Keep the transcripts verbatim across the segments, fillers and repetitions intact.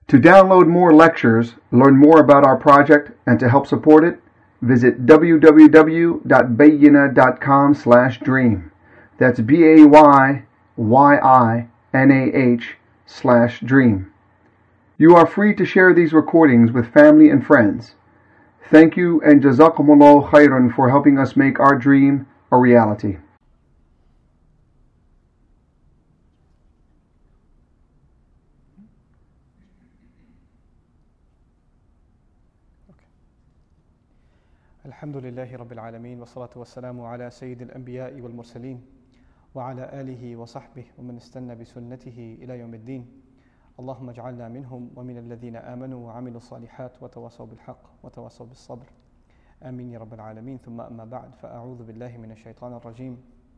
To download more lectures, learn more about our project, and to help support it, visit w w w dot bayyina dot com slash dream. That's B A Y Y I N A H slash dream. You are free to share these recordings with family and friends. Thank you and Jazakumullah khairan for helping us make our dream a reality. الحمد لله رب العالمين والصلاة والسلام على سيد الأنبياء والمرسلين وعلى آله وصحبه ومن استنى بسنته إلى يوم الدين اللهم اجعلنا منهم ومن الذين آمنوا وعملوا الصالحات وتواصوا بالحق وتواصوا بالصبر آمين يا رب العالمين ثم أما بعد فأعوذ بالله من الشيطان الرجيم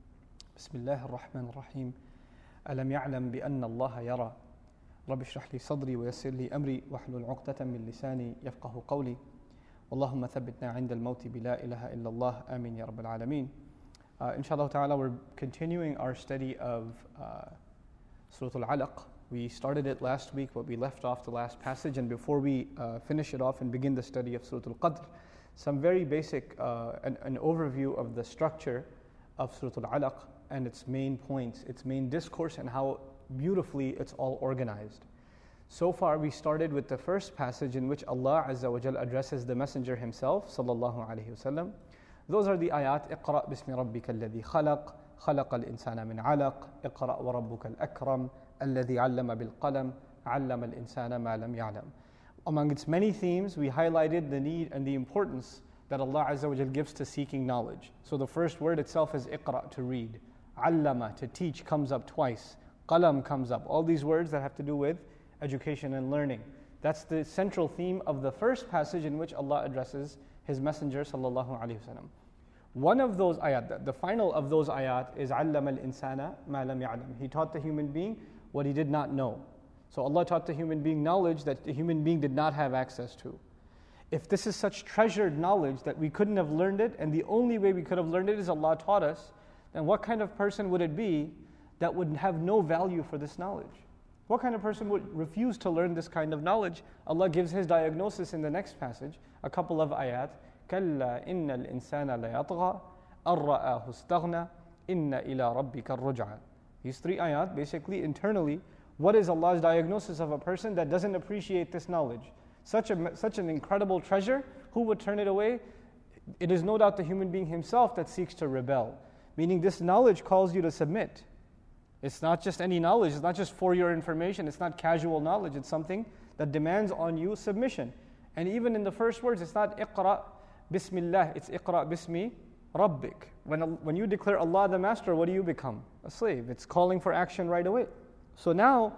بسم الله الرحمن الرحيم ألم يعلم بأن الله يرى رب اشرح لي صدري ويسر لي أمري واحلل عقدة من لساني يفقه قولي اللهم ثبتنا عند الموت بلا إله إلا الله آمين يا رب العالمين. Uh, inshallah ta'ala, we're continuing our study of uh, Surah Al-Alaq. We started it last week, but we left off the last passage. And before we uh, finish it off and begin the study of Surah Al-Qadr, some very basic, uh, an, an overview of the structure of Surah Al-Alaq and its main points, its main discourse, and how beautifully it's all organized. So far, we started with the first passage in which Allah Azza wa Jal addresses the Messenger himself, sallallahu alayhi wasallam. Those are the ayat, اقرأ بسم ربك الذي خلق خلق الإنسان من علق اقرأ وربك الأكرم الذي علم بالقلم علم الإنسان ما لم يعلم. Among its many themes, we highlighted the need and the importance that Allah Azza wa Jal gives to seeking knowledge. So the first word itself is اقرأ, to read. علم, to teach, comes up twice. qalam comes up. All these words that have to do with education and learning. That's the central theme of the first passage in which Allah addresses His Messenger sallallahu alaihi wasallam. One of those ayat, the final of those ayat is عَلَّمَ الْإِنسَانَ مَا لَمْ يَعْلَمْ. He taught the human being what he did not know. So Allah taught the human being knowledge that the human being did not have access to. If this is such treasured knowledge that we couldn't have learned it, and the only way we could have learned it is Allah taught us, then what kind of person would it be that would have no value for this knowledge? What kind of person would refuse to learn this kind of knowledge? Allah gives His diagnosis in the next passage, a couple of ayat. كَلَّا إِنَّ الْإِنسَانَ لَيَطْغَى أَرَّآهُ اسْتَغْنَى إِنَّ إِلَىٰ رَبِّكَ الرُّجْعَى. These three ayat, basically internally, what is Allah's diagnosis of a person that doesn't appreciate this knowledge? Such a such an incredible treasure, who would turn it away? It is no doubt the human being himself that seeks to rebel. Meaning this knowledge calls you to submit. It's not just any knowledge, it's not just for your information, it's not casual knowledge, it's something that demands on you submission. And even in the first words, it's not iqra bismillah, it's iqra bismi rabbik. When, when you declare Allah the master, what do you become? A slave. It's calling for action right away. So now,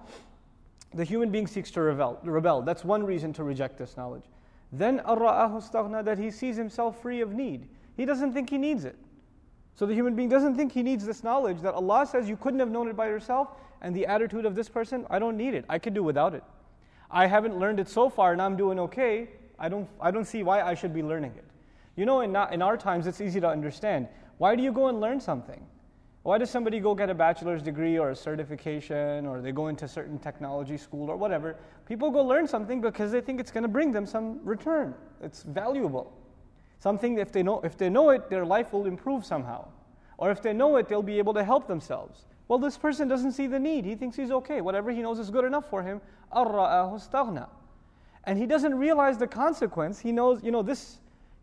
the human being seeks to rebel. rebel. That's one reason to reject this knowledge. Then arra'ahu istaghna, that he sees himself free of need. He doesn't think he needs it. So the human being doesn't think he needs this knowledge that Allah says you couldn't have known it by yourself, and the attitude of this person, I don't need it. I can do without it. I haven't learned it so far and I'm doing okay. I don't I don't see why I should be learning it. You know, in, in our times, it's easy to understand. Why do you go and learn something? Why does somebody go get a bachelor's degree or a certification, or they go into certain technology school or whatever? People go learn something because they think it's going to bring them some return. It's valuable. Something, if they know if they know it, their life will improve somehow. Or if they know it, they'll be able to help themselves. Well, this person doesn't see the need. He thinks he's okay. Whatever he knows is good enough for him. أَرَّآهُ اسْتَغْنَى. And he doesn't realize the consequence. He knows, you know, this,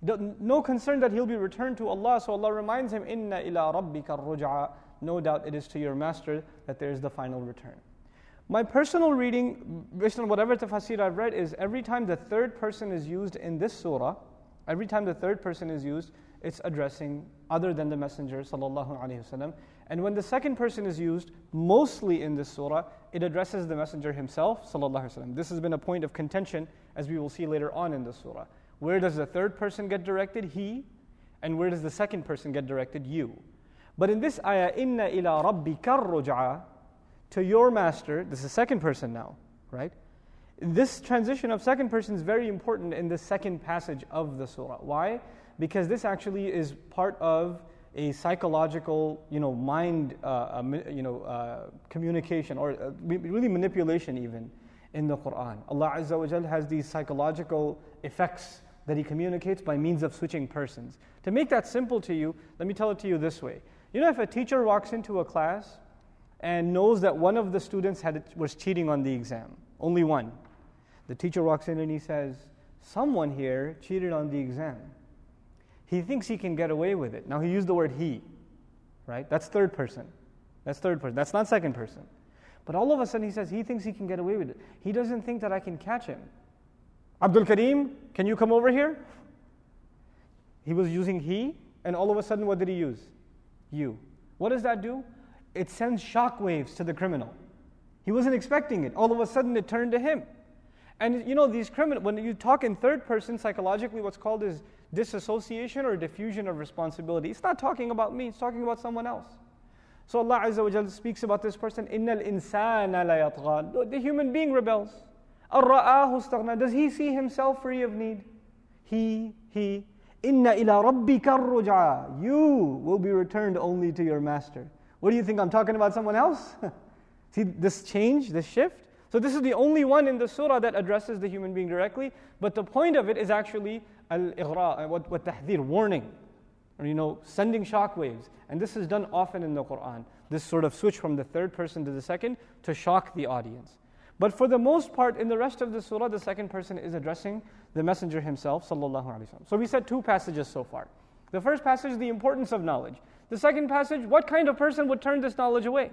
no concern that he'll be returned to Allah. So Allah reminds him, إِنَّ إِلَىٰ رَبِّكَ الرُّجْعَى. No doubt it is to your master that there is the final return. My personal reading, based on whatever tafsir I've read, is every time the third person is used in this surah, every time the third person is used, it's addressing other than the Messenger sallallahu alaihi wasallam. And when the second person is used, mostly in this surah, it addresses the Messenger himself sallallahu alaihi wasallam. This has been a point of contention, as we will see later on in the surah. Where does the third person get directed? He. And where does the second person get directed? You. But in this ayah, inna ila rabbika ruj'a, to your master, this is the second person now, right? This transition of second person is very important in the second passage of the surah. Why? Because this actually is part of a psychological, you know, mind, uh, uh, you know, uh, communication, or uh, really manipulation even. in the Quran. Allah Azza wa Jal has these psychological effects that He communicates by means of switching persons. To make that simple to you, let me tell it to you this way. You know, if a teacher walks into a class and knows that one of the students had was cheating on the exam, only one. The teacher walks in and he says, someone here cheated on the exam. He thinks he can get away with it. Now he used the word he, right? That's third person. That's third person. That's not second person. But all of a sudden he says he thinks he can get away with it. He doesn't think that I can catch him. Abdul Kareem, can you come over here? He was using he, and all of a sudden what did he use? You. What does that do? It sends shock waves to the criminal. He wasn't expecting it. All of a sudden it turned to him. And you know, these criminals, when you talk in third person, psychologically what's called is disassociation or diffusion of responsibility. It's not talking about me, it's talking about someone else. So Allah Azza wa Jalla speaks about this person, إِنَّ الْإِنسَانَ لَيَطْغَى. The human being rebels. أَرَّآهُ اسْتَغْنَى. Does he see himself free of need? He, he. إِنَّ إِلَىٰ رَبِّكَ الرُّجْعَى. You will be returned only to your master. What do you think, I'm talking about someone else? See this change, this shift? So this is the only one in the surah that addresses the human being directly, but the point of it is actually al-ighra, what, what tahdhir, warning, or you know, sending shock waves. And this is done often in the Quran, this sort of switch from the third person to the second to shock the audience. But for the most part, in the rest of the surah, the second person is addressing the messenger himself, sallallahu alaihi wasallam. So we said two passages so far. The first passage, the importance of knowledge. The second passage, what kind of person would turn this knowledge away?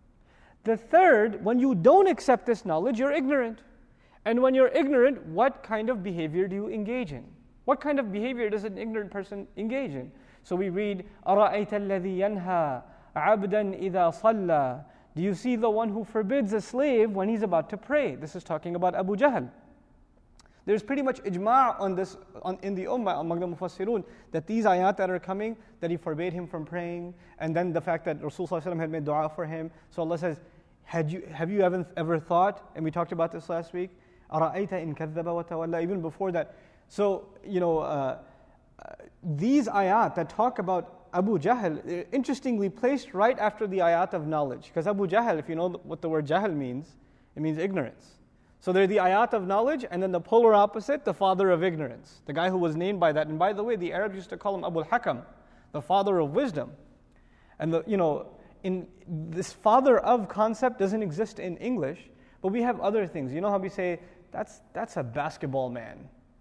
The third, when you don't accept this knowledge, you're ignorant. And when you're ignorant, what kind of behavior do you engage in? What kind of behavior does an ignorant person engage in? So we read, أَرَأَيْتَ الَّذِي يَنْهَى عَبْدًا إِذَا صَلَّى. Do you see the one who forbids a slave when he's about to pray? This is talking about Abu Jahl. There's pretty much ijma' on this on, in the ummah among the mufassirun that these ayat that are coming, that he forbade him from praying, and then the fact that Rasulullah had made dua for him. So Allah says, Had you, have you ever, ever thought, and we talked about this last week, أَرَأَيْتَ إِن كَذَّبَ وَتَوَلَّى, even before that. So, you know, uh, uh, these ayat that talk about Abu Jahl, interestingly placed right after the ayat of knowledge. Because Abu Jahl, if you know what the word Jahl means, it means ignorance. So they're the ayat of knowledge, and then the polar opposite, the father of ignorance. The guy who was named by that. And by the way, the Arabs used to call him Abu al-Hakam, the father of wisdom. And the, you know, in this father of concept doesn't exist in English, but we have other things. You know how we say, that's that's a basketball man,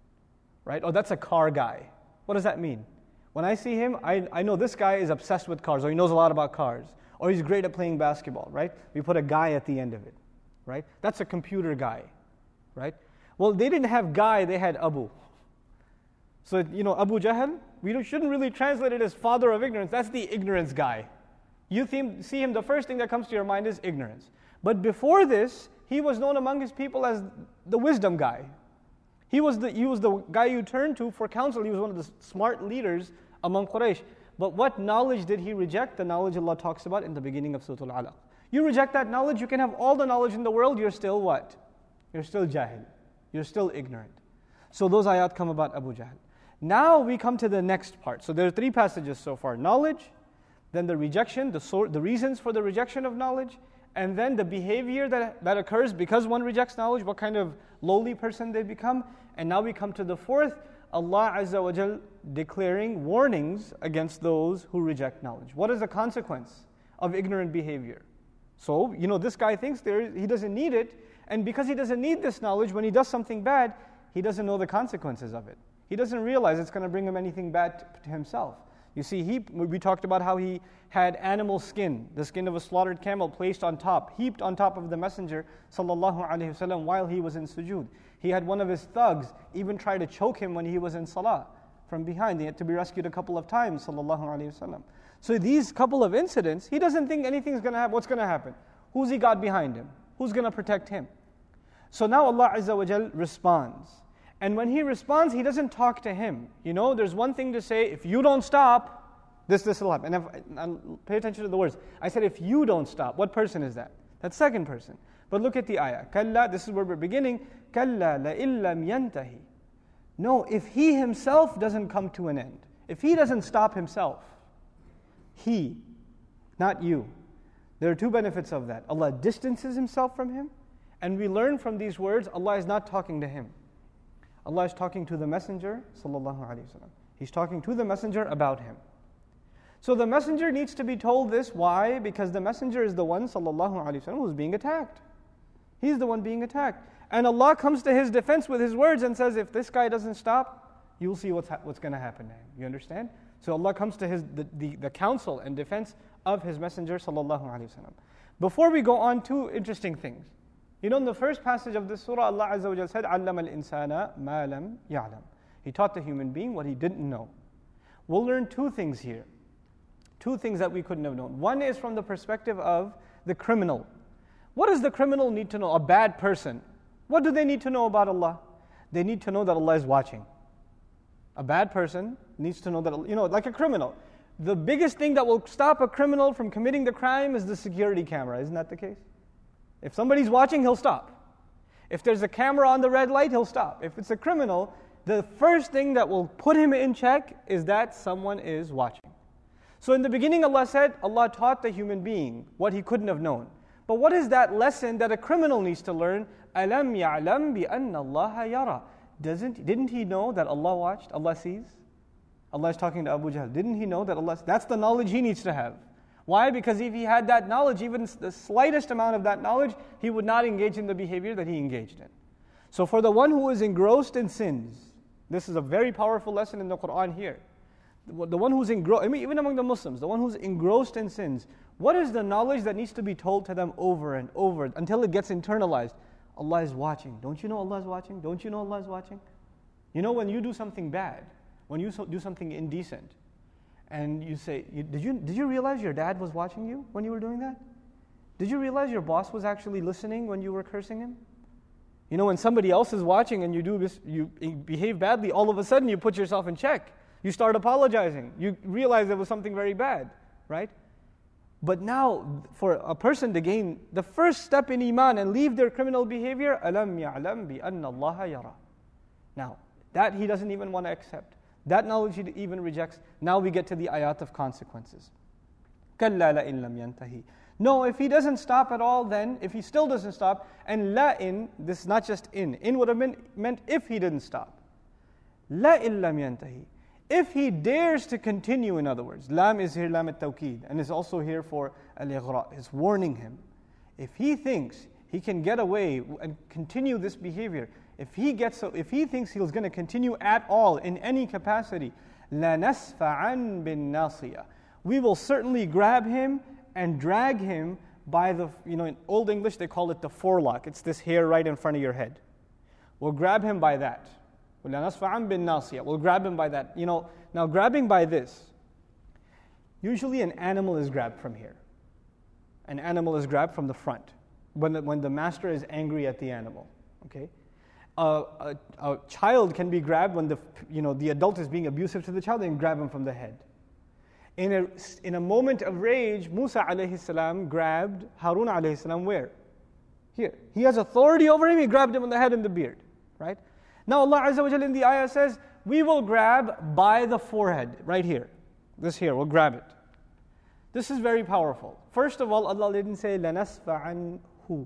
right? Or that's a car guy. What does that mean? When I see him, I, I know this guy is obsessed with cars, or he knows a lot about cars, or he's great at playing basketball, right? We put a guy at the end of it, right? That's a computer guy, right? Well, they didn't have guy, they had Abu. So, you know, Abu Jahl, we don't, shouldn't really translate it as father of ignorance. That's the ignorance guy. You see him, the first thing that comes to your mind is ignorance. But before this, he was known among his people as the wisdom guy. He was the he was the guy you turn to for counsel. He was one of the smart leaders among Quraysh. But what knowledge did he reject? The knowledge Allah talks about in the beginning of Surah Al-Alaq. You reject that knowledge, you can have all the knowledge in the world, you're still what? You're still jahil. You're still ignorant. So those ayat come about Abu Jahl. Now we come to the next part. So there are three passages so far. Knowledge, then the rejection, the sort, the reasons for the rejection of knowledge, and then the behavior that, that occurs because one rejects knowledge, what kind of lowly person they become. And now we come to the fourth, Allah Azza wa Jal declaring warnings against those who reject knowledge. What is the consequence of ignorant behavior? So, you know, this guy thinks there he doesn't need it, and because he doesn't need this knowledge, when he does something bad, he doesn't know the consequences of it. He doesn't realize it's going to bring him anything bad to himself. You see, he, we talked about how he had animal skin, the skin of a slaughtered camel placed on top, heaped on top of the Messenger sallallahu alaihi wasallam while he was in sujood. He had one of his thugs even try to choke him when he was in salah from behind. He had to be rescued a couple of times, sallallahu alaihi wasallam. So these couple of incidents, he doesn't think anything's going to happen. What's going to happen? Who's he got behind him? Who's going to protect him? So now Allah Azza wa Jal responds. And when he responds, he doesn't talk to him. You know, there's one thing to say, if you don't stop, this, this will happen. And, if, and pay attention to the words. I said, if you don't stop, what person is that? That second person. But look at the ayah. Kalla, this is where we're beginning. Kalla la'in lam yantahi. No, if he himself doesn't come to an end, if he doesn't stop himself, he, not you. There are two benefits of that. Allah distances himself from him, And we learn from these words, Allah is not talking to him. Allah is talking to the Messenger, sallallahu alaihi wasallam. He's talking to the Messenger about him. So the Messenger needs to be told this. Why? Because the Messenger is the one, sallallahu alaihi wasallam, who's being attacked. He's the one being attacked. And Allah comes to his defense with his words and says, if this guy doesn't stop, you'll see what's ha- what's going to happen to him. You understand? So Allah comes to his the, the, the counsel and defense of his Messenger, sallallahu alaihi wasallam. Before we go on, two interesting things. You know, in the first passage of this surah, Allah Azza wa Jalla said, عَلَّمَ الْإِنسَانَ مَا لَمْ يَعْلَمْ. He taught the human being what he didn't know. We'll learn two things here. Two things that we couldn't have known. One is from the perspective of the criminal. What does the criminal need to know? A bad person. What do they need to know about Allah? They need to know that Allah is watching. A bad person needs to know that, you know, like a criminal. The biggest thing that will stop a criminal from committing the crime is the security camera. Isn't that the case? If somebody's watching, he'll stop. If there's a camera on the red light, he'll stop. If it's a criminal, the first thing that will put him in check is that someone is watching. So in the beginning, Allah said, Allah taught the human being what he couldn't have known. But what is that lesson that a criminal needs to learn? أَلَمْ يَعْلَمْ بِأَنَّ اللَّهَ يَرَى. Doesn't, didn't he know that Allah watched, Allah sees? Allah is talking to Abu Jahl. Didn't he know that Allah, that's the knowledge he needs to have. Why? Because if he had that knowledge, even the slightest amount of that knowledge, he would not engage in the behavior that he engaged in. So for the one who is engrossed in sins, this is a very powerful lesson in the Quran here. The one who's engrossed, I mean, even among the Muslims, the one who's engrossed in sins, what is the knowledge that needs to be told to them over and over until it gets internalized? Allah is watching. Don't you know Allah is watching? Don't you know Allah is watching? You know, when you do something bad, when you do something indecent, and you say, did you, did you realize your dad was watching you when you were doing that? Did you realize your boss was actually listening when you were cursing him? You know, when somebody else is watching and you do this, you behave badly, all of a sudden you put yourself in check. You start apologizing. You realize there was something very bad, right? But now, for a person to gain the first step in Iman and leave their criminal behavior, أَلَمْ يَعْلَمْ بِأَنَّ اللَّهَ يَرَى. Now, that he doesn't even want to accept. That knowledge he even rejects. Now we get to the ayat of consequences. كَلَّا لَإِن لَمْ يَنْتَهِ. No, if he doesn't stop at all, then, if he still doesn't stop, and لَإِن, this is not just in. In would have been, meant if he didn't stop. لَإِن لَمْ يَنْتَهِ. If he dares to continue, in other words, lam is here lam at-tawqid, and is also here for al-ighra, is warning him. If he thinks he can get away and continue this behavior, if he gets, if he thinks he's going to continue at all in any capacity, لَنَسْفَعًا بِالنَّاصِيَةِ. We will certainly grab him and drag him by the, you know, in Old English they call it the forelock. It's this hair right in front of your head. We'll grab him by that. وَلَنَسْفَعًا بِالنَّاصِيَةِ. We'll grab him by that. You know, now grabbing by this, usually an animal is grabbed from here. An animal is grabbed from the front when the, when the master is angry at the animal. Okay, uh, a, a child can be grabbed when the you know the adult is being abusive to the child, and grab him from the head. In a in a moment of rage, Musa alayhi salam grabbed Harun alayhi salam where? Here. He has authority over him. He grabbed him on the head and the beard. Right. Now Allah Azza wa Jalla in the ayah says, we will grab by the forehead, right here. This here, we'll grab it. This is very powerful. First of all, Allah didn't say, لَنَسْفَعَنْهُ.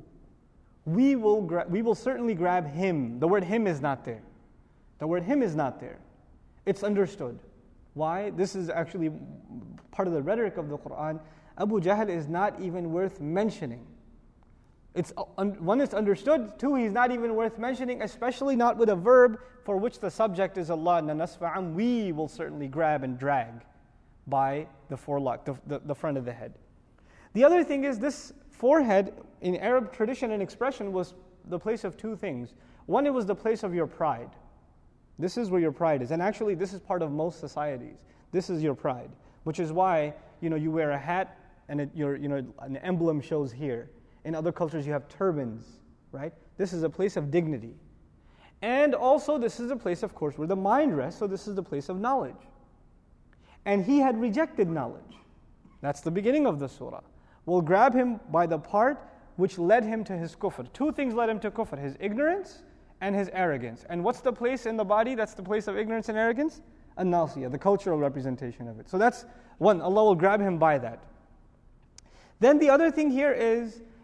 We will, gra- we will certainly grab him. The word him is not there. The word him is not there. It's understood. Why? This is actually part of the rhetoric of the Quran. Abu Jahl is not even worth mentioning. It's one, it's understood. Two, he's not even worth mentioning, especially not with a verb for which the subject is Allah. نَنَسْفَعًا. We will certainly grab and drag by the forelock, the, the, the front of the head. The other thing is this forehead in Arab tradition and expression was the place of two things. One, it was the place of your pride. This is where your pride is. And actually, this is part of most societies. This is your pride, which is why, you know, you wear a hat and it, your, you know, an emblem shows here. In other cultures, you have turbans, right? This is a place of dignity. And also, this is a place, of course, where the mind rests, so this is the place of knowledge. And he had rejected knowledge. That's the beginning of the surah. We'll grab him by the part which led him to his kufr. Two things led him to kufr, his ignorance and his arrogance. And what's the place in the body that's the place of ignorance and arrogance? An-nasiyah, the cultural representation of it. So that's one, Allah will grab him by that. Then the other thing here is,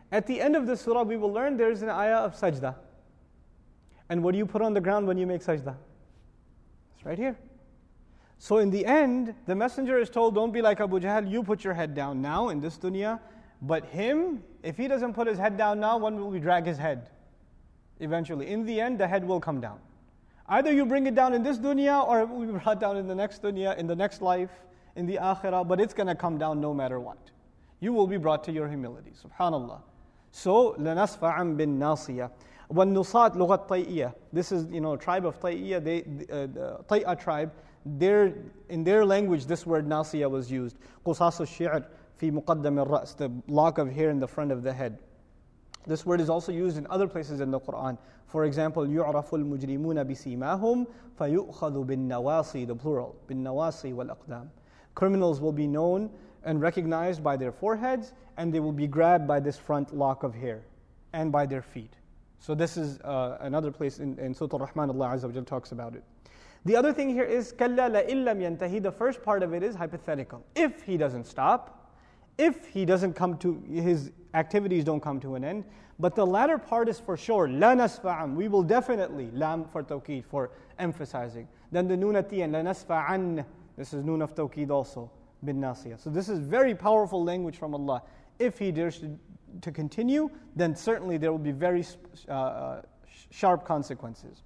At the end of the surah, we will learn there is an ayah of sajda. And what do you put on the ground when you make sajda? It's right here. So in the end, the messenger is told, don't be like Abu Jahl, you put your head down now in this dunya. But him, if he doesn't put his head down now, when will we drag his head? Eventually. In the end, the head will come down. Either you bring it down in this dunya, or it will be brought down in the next dunya, in the next life, in the akhirah, but it's going to come down no matter what. You will be brought to your humility. Subhanallah. So, لَنَسْفَعًا بِالنَّاصِيَةِ وَالنُّصَاتِ لُغَةْ طَيْئِيَةِ. This is, you know, tribe of Tay'iyah, they, uh, the Tay'a tribe, their, in their language, this word nasiya was used. قُصَاصُ الشِّعْرِ فِي مُقَدَّمِ الرَّأْسِ, the lock of hair in the front of the head. This word is also used in other places in the Quran. For example, يُعْرَفُ الْمُجْرِمُونَ بِسِيمَاهُمْ فَيُؤْخَذُ بِالنَّوَاصِي, the plural, بِالنَّوَاصِي وَالْأَقْدَامِ. Criminals will be known and recognized by their foreheads, and they will be grabbed by this front lock of hair, and by their feet. So this is uh, another place in, in Surah Al-Rahman, Allah Azza wa Jal talks about it. The other thing here is, كَلَّا لَإِن لَمْ يَنْتَهِ. The first part of it is hypothetical. If he doesn't stop, if he doesn't come to, his activities don't come to an end. But the latter part is for sure, لَا نَسْفَعًا. We will definitely, lam for tawqeed, for emphasizing. Then the noon at the end, لَا نَسْفَعًا. This is noon of tawqeed also, bin nasiyah. So this is very powerful language from Allah. If he dares to, to continue, then certainly there will be very uh, sharp consequences.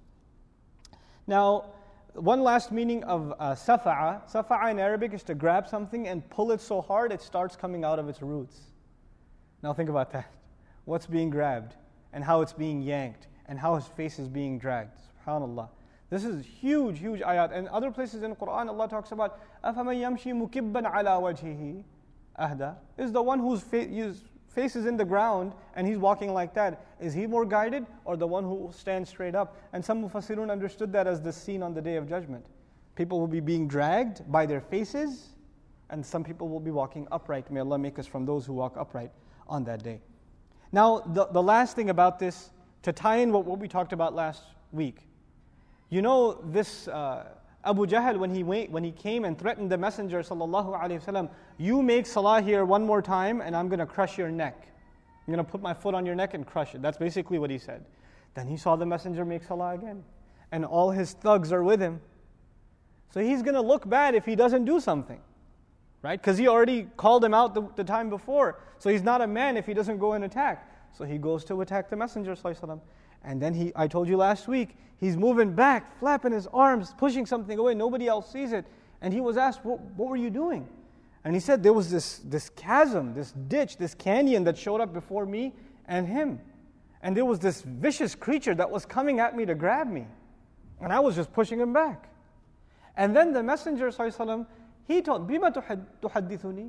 Now, one last meaning of uh, safa'a. Safa'a in Arabic is to grab something and pull it so hard it starts coming out of its roots. Now think about that. What's being grabbed, and how it's being yanked, and how his face is being dragged. SubhanAllah. This is huge, huge ayat. And other places in the Quran, Allah talks about أَفَمَنْ يَمْشِي مُكِبًّا عَلَى وَجْهِهِ أَهْدَى. Is the one whose fa- face is in the ground and he's walking like that, is he more guided, or the one who stands straight up? And some Mufassirun understood that as the scene on the Day of Judgment. People will be being dragged by their faces, and some people will be walking upright. May Allah make us from those who walk upright on that day. Now, the, the last thing about this, to tie in what, what we talked about last week, you know, this uh, Abu Jahl, when he wait, when he came and threatened the Messenger sallallahu alaihi wasallam, you make salah here one more time, and I'm going to crush your neck. I'm going to put my foot on your neck and crush it. That's basically what he said. Then he saw the Messenger make salah again, and all his thugs are with him. So he's going to look bad if he doesn't do something, right? Because he already called him out the, the time before. So he's not a man if he doesn't go and attack. So he goes to attack the Messenger sallallahu alaihi wasallam. And then he, I told you last week, he's moving back, flapping his arms, pushing something away. Nobody else sees it. And he was asked, what, what were you doing? And he said, there was this, this chasm, this ditch, this canyon that showed up before me and him. And there was this vicious creature that was coming at me to grab me. And I was just pushing him back. And then the Messenger ﷺ, he told, Bima tuhaddithuni?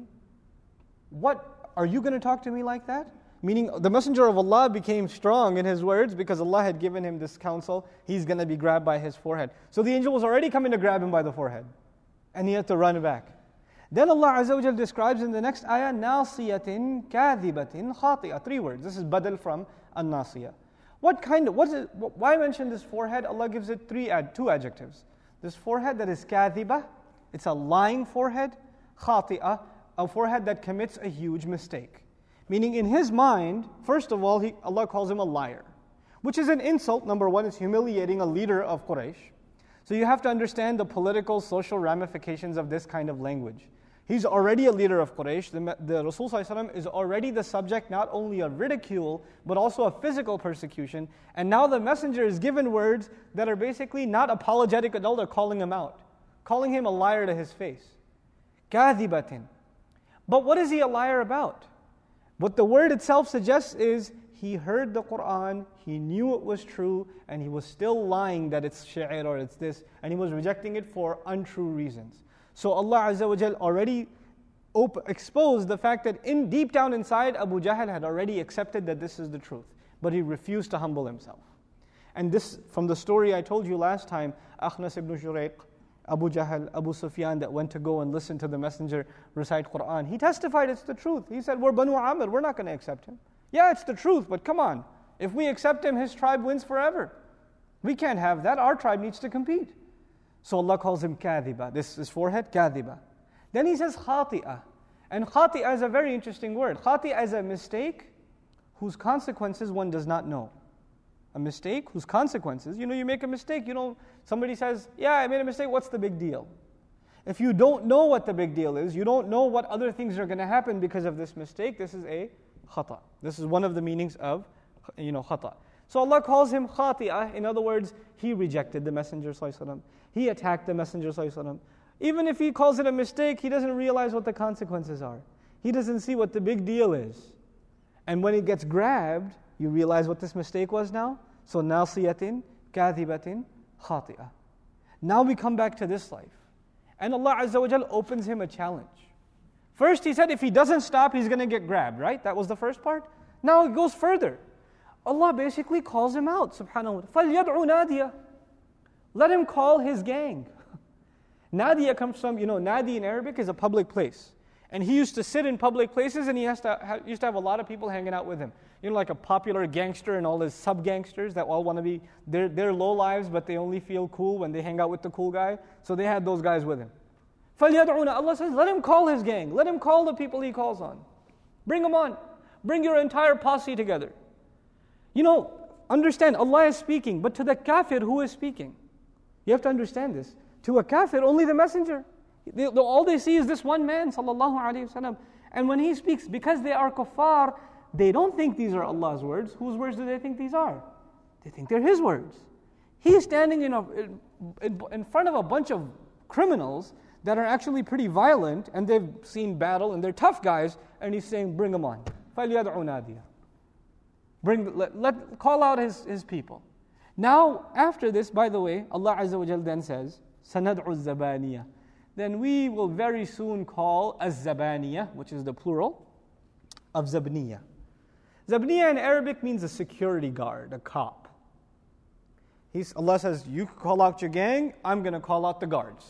What, are you going to talk to me like that? Meaning the Messenger of Allah became strong in his words because Allah had given him this counsel. He's going to be grabbed by his forehead. So the angel was already coming to grab him by the forehead. And he had to run back. Then Allah Azza wa Jal describes in the next ayah, نَاصِيَةٍ كَاذِبَةٍ خَاطِئَةٍ. Three words. This is badal from an-nasiyah. What kind of, what is it, why mention this forehead? Allah gives it three, two adjectives. This forehead that is كاذبة, it's a lying forehead. خاطئة, a forehead that commits a huge mistake. Meaning in his mind, first of all, he, Allah calls him a liar, which is an insult. Number one, it's humiliating a leader of Quraysh. So you have to understand the political, social ramifications of this kind of language. He's already a leader of Quraysh. The, the Rasul sallallahu alaihi wasallam is already the subject not only of ridicule, but also of physical persecution. And now the messenger is given words that are basically not apologetic at all. They're calling him out, calling him a liar to his face. كَاذِبَةٍ. But what is he a liar about? What the word itself suggests is he heard the Quran, he knew it was true, and he was still lying that it's shi'r or it's this, and he was rejecting it for untrue reasons. So Allah Azza wa Jal already op- exposed the fact that in deep down inside, Abu Jahl had already accepted that this is the truth, but he refused to humble himself. And this, from the story I told you last time, Akhnas ibn Shurayq, Abu Jahl, Abu Sufyan that went to go and listen to the messenger recite Quran. He testified it's the truth. He said, we're Banu Amr, we're not going to accept him. Yeah, it's the truth, but come on. If we accept him, his tribe wins forever. We can't have that. Our tribe needs to compete. So Allah calls him kadhiba. This is forehead, kadhiba. Then he says khati'ah. And khati'ah is a very interesting word. Khati'ah is a mistake whose consequences one does not know. A mistake whose consequences, you know, you make a mistake, you don't, somebody says, yeah, I made a mistake, what's the big deal? If you don't know what the big deal is, you don't know what other things are going to happen because of this mistake, this is a khata. This is one of the meanings of, you know, khata. So Allah calls him khati'ah. In other words, he rejected the Messenger sallallahu alaihi wasallam. He attacked the Messenger sallallahu alaihi wasallam. Even if he calls it a mistake, he doesn't realize what the consequences are. He doesn't see what the big deal is. And when it gets grabbed, you realize what this mistake was now? So, nasiyatin, kathibatin, khati'ah. Now we come back to this life. And Allah Azza wa Jal opens him a challenge. First he said if he doesn't stop, he's going to get grabbed, right? That was the first part. Now it goes further. Allah basically calls him out, subhanahu wa ta'ala. فَلْيَدْعُ نَادِيَ. Let him call his gang. Nadia comes from, you know, Nadi in Arabic is a public place. And he used to sit in public places and he has to ha, used to have a lot of people hanging out with him. You know, like a popular gangster and all his sub-gangsters that all want to be, they're, they're low lives, but they only feel cool when they hang out with the cool guy. So they had those guys with him. فَلْيَدْعُونَ. Allah says, let him call his gang. Let him call the people he calls on. Bring them on. Bring your entire posse together. You know, understand, Allah is speaking, but to the kafir, who is speaking? You have to understand this. To a kafir, only the messenger. They, they, all they see is this one man, sallallahu alayhi wasallam. And when he speaks, because they are kuffar, they don't think these are Allah's words. Whose words do they think these are? They think they're His words. He's standing in, a, in, in front of a bunch of criminals that are actually pretty violent, and they've seen battle, and they're tough guys, and he's saying, bring them on. فَلْيَدْعُ نَادِيَ. Bring, let, let, call out his, his people. Now, after this, by the way, Allah Azza wa Jal then says, سَنَدْعُ الزَّبَانِيَ. Then we will very soon call az-zabaniya, which is the plural of zabniya. Zabniya in Arabic means a security guard, a cop. He's, Allah says, you call out your gang, I'm going to call out the guards.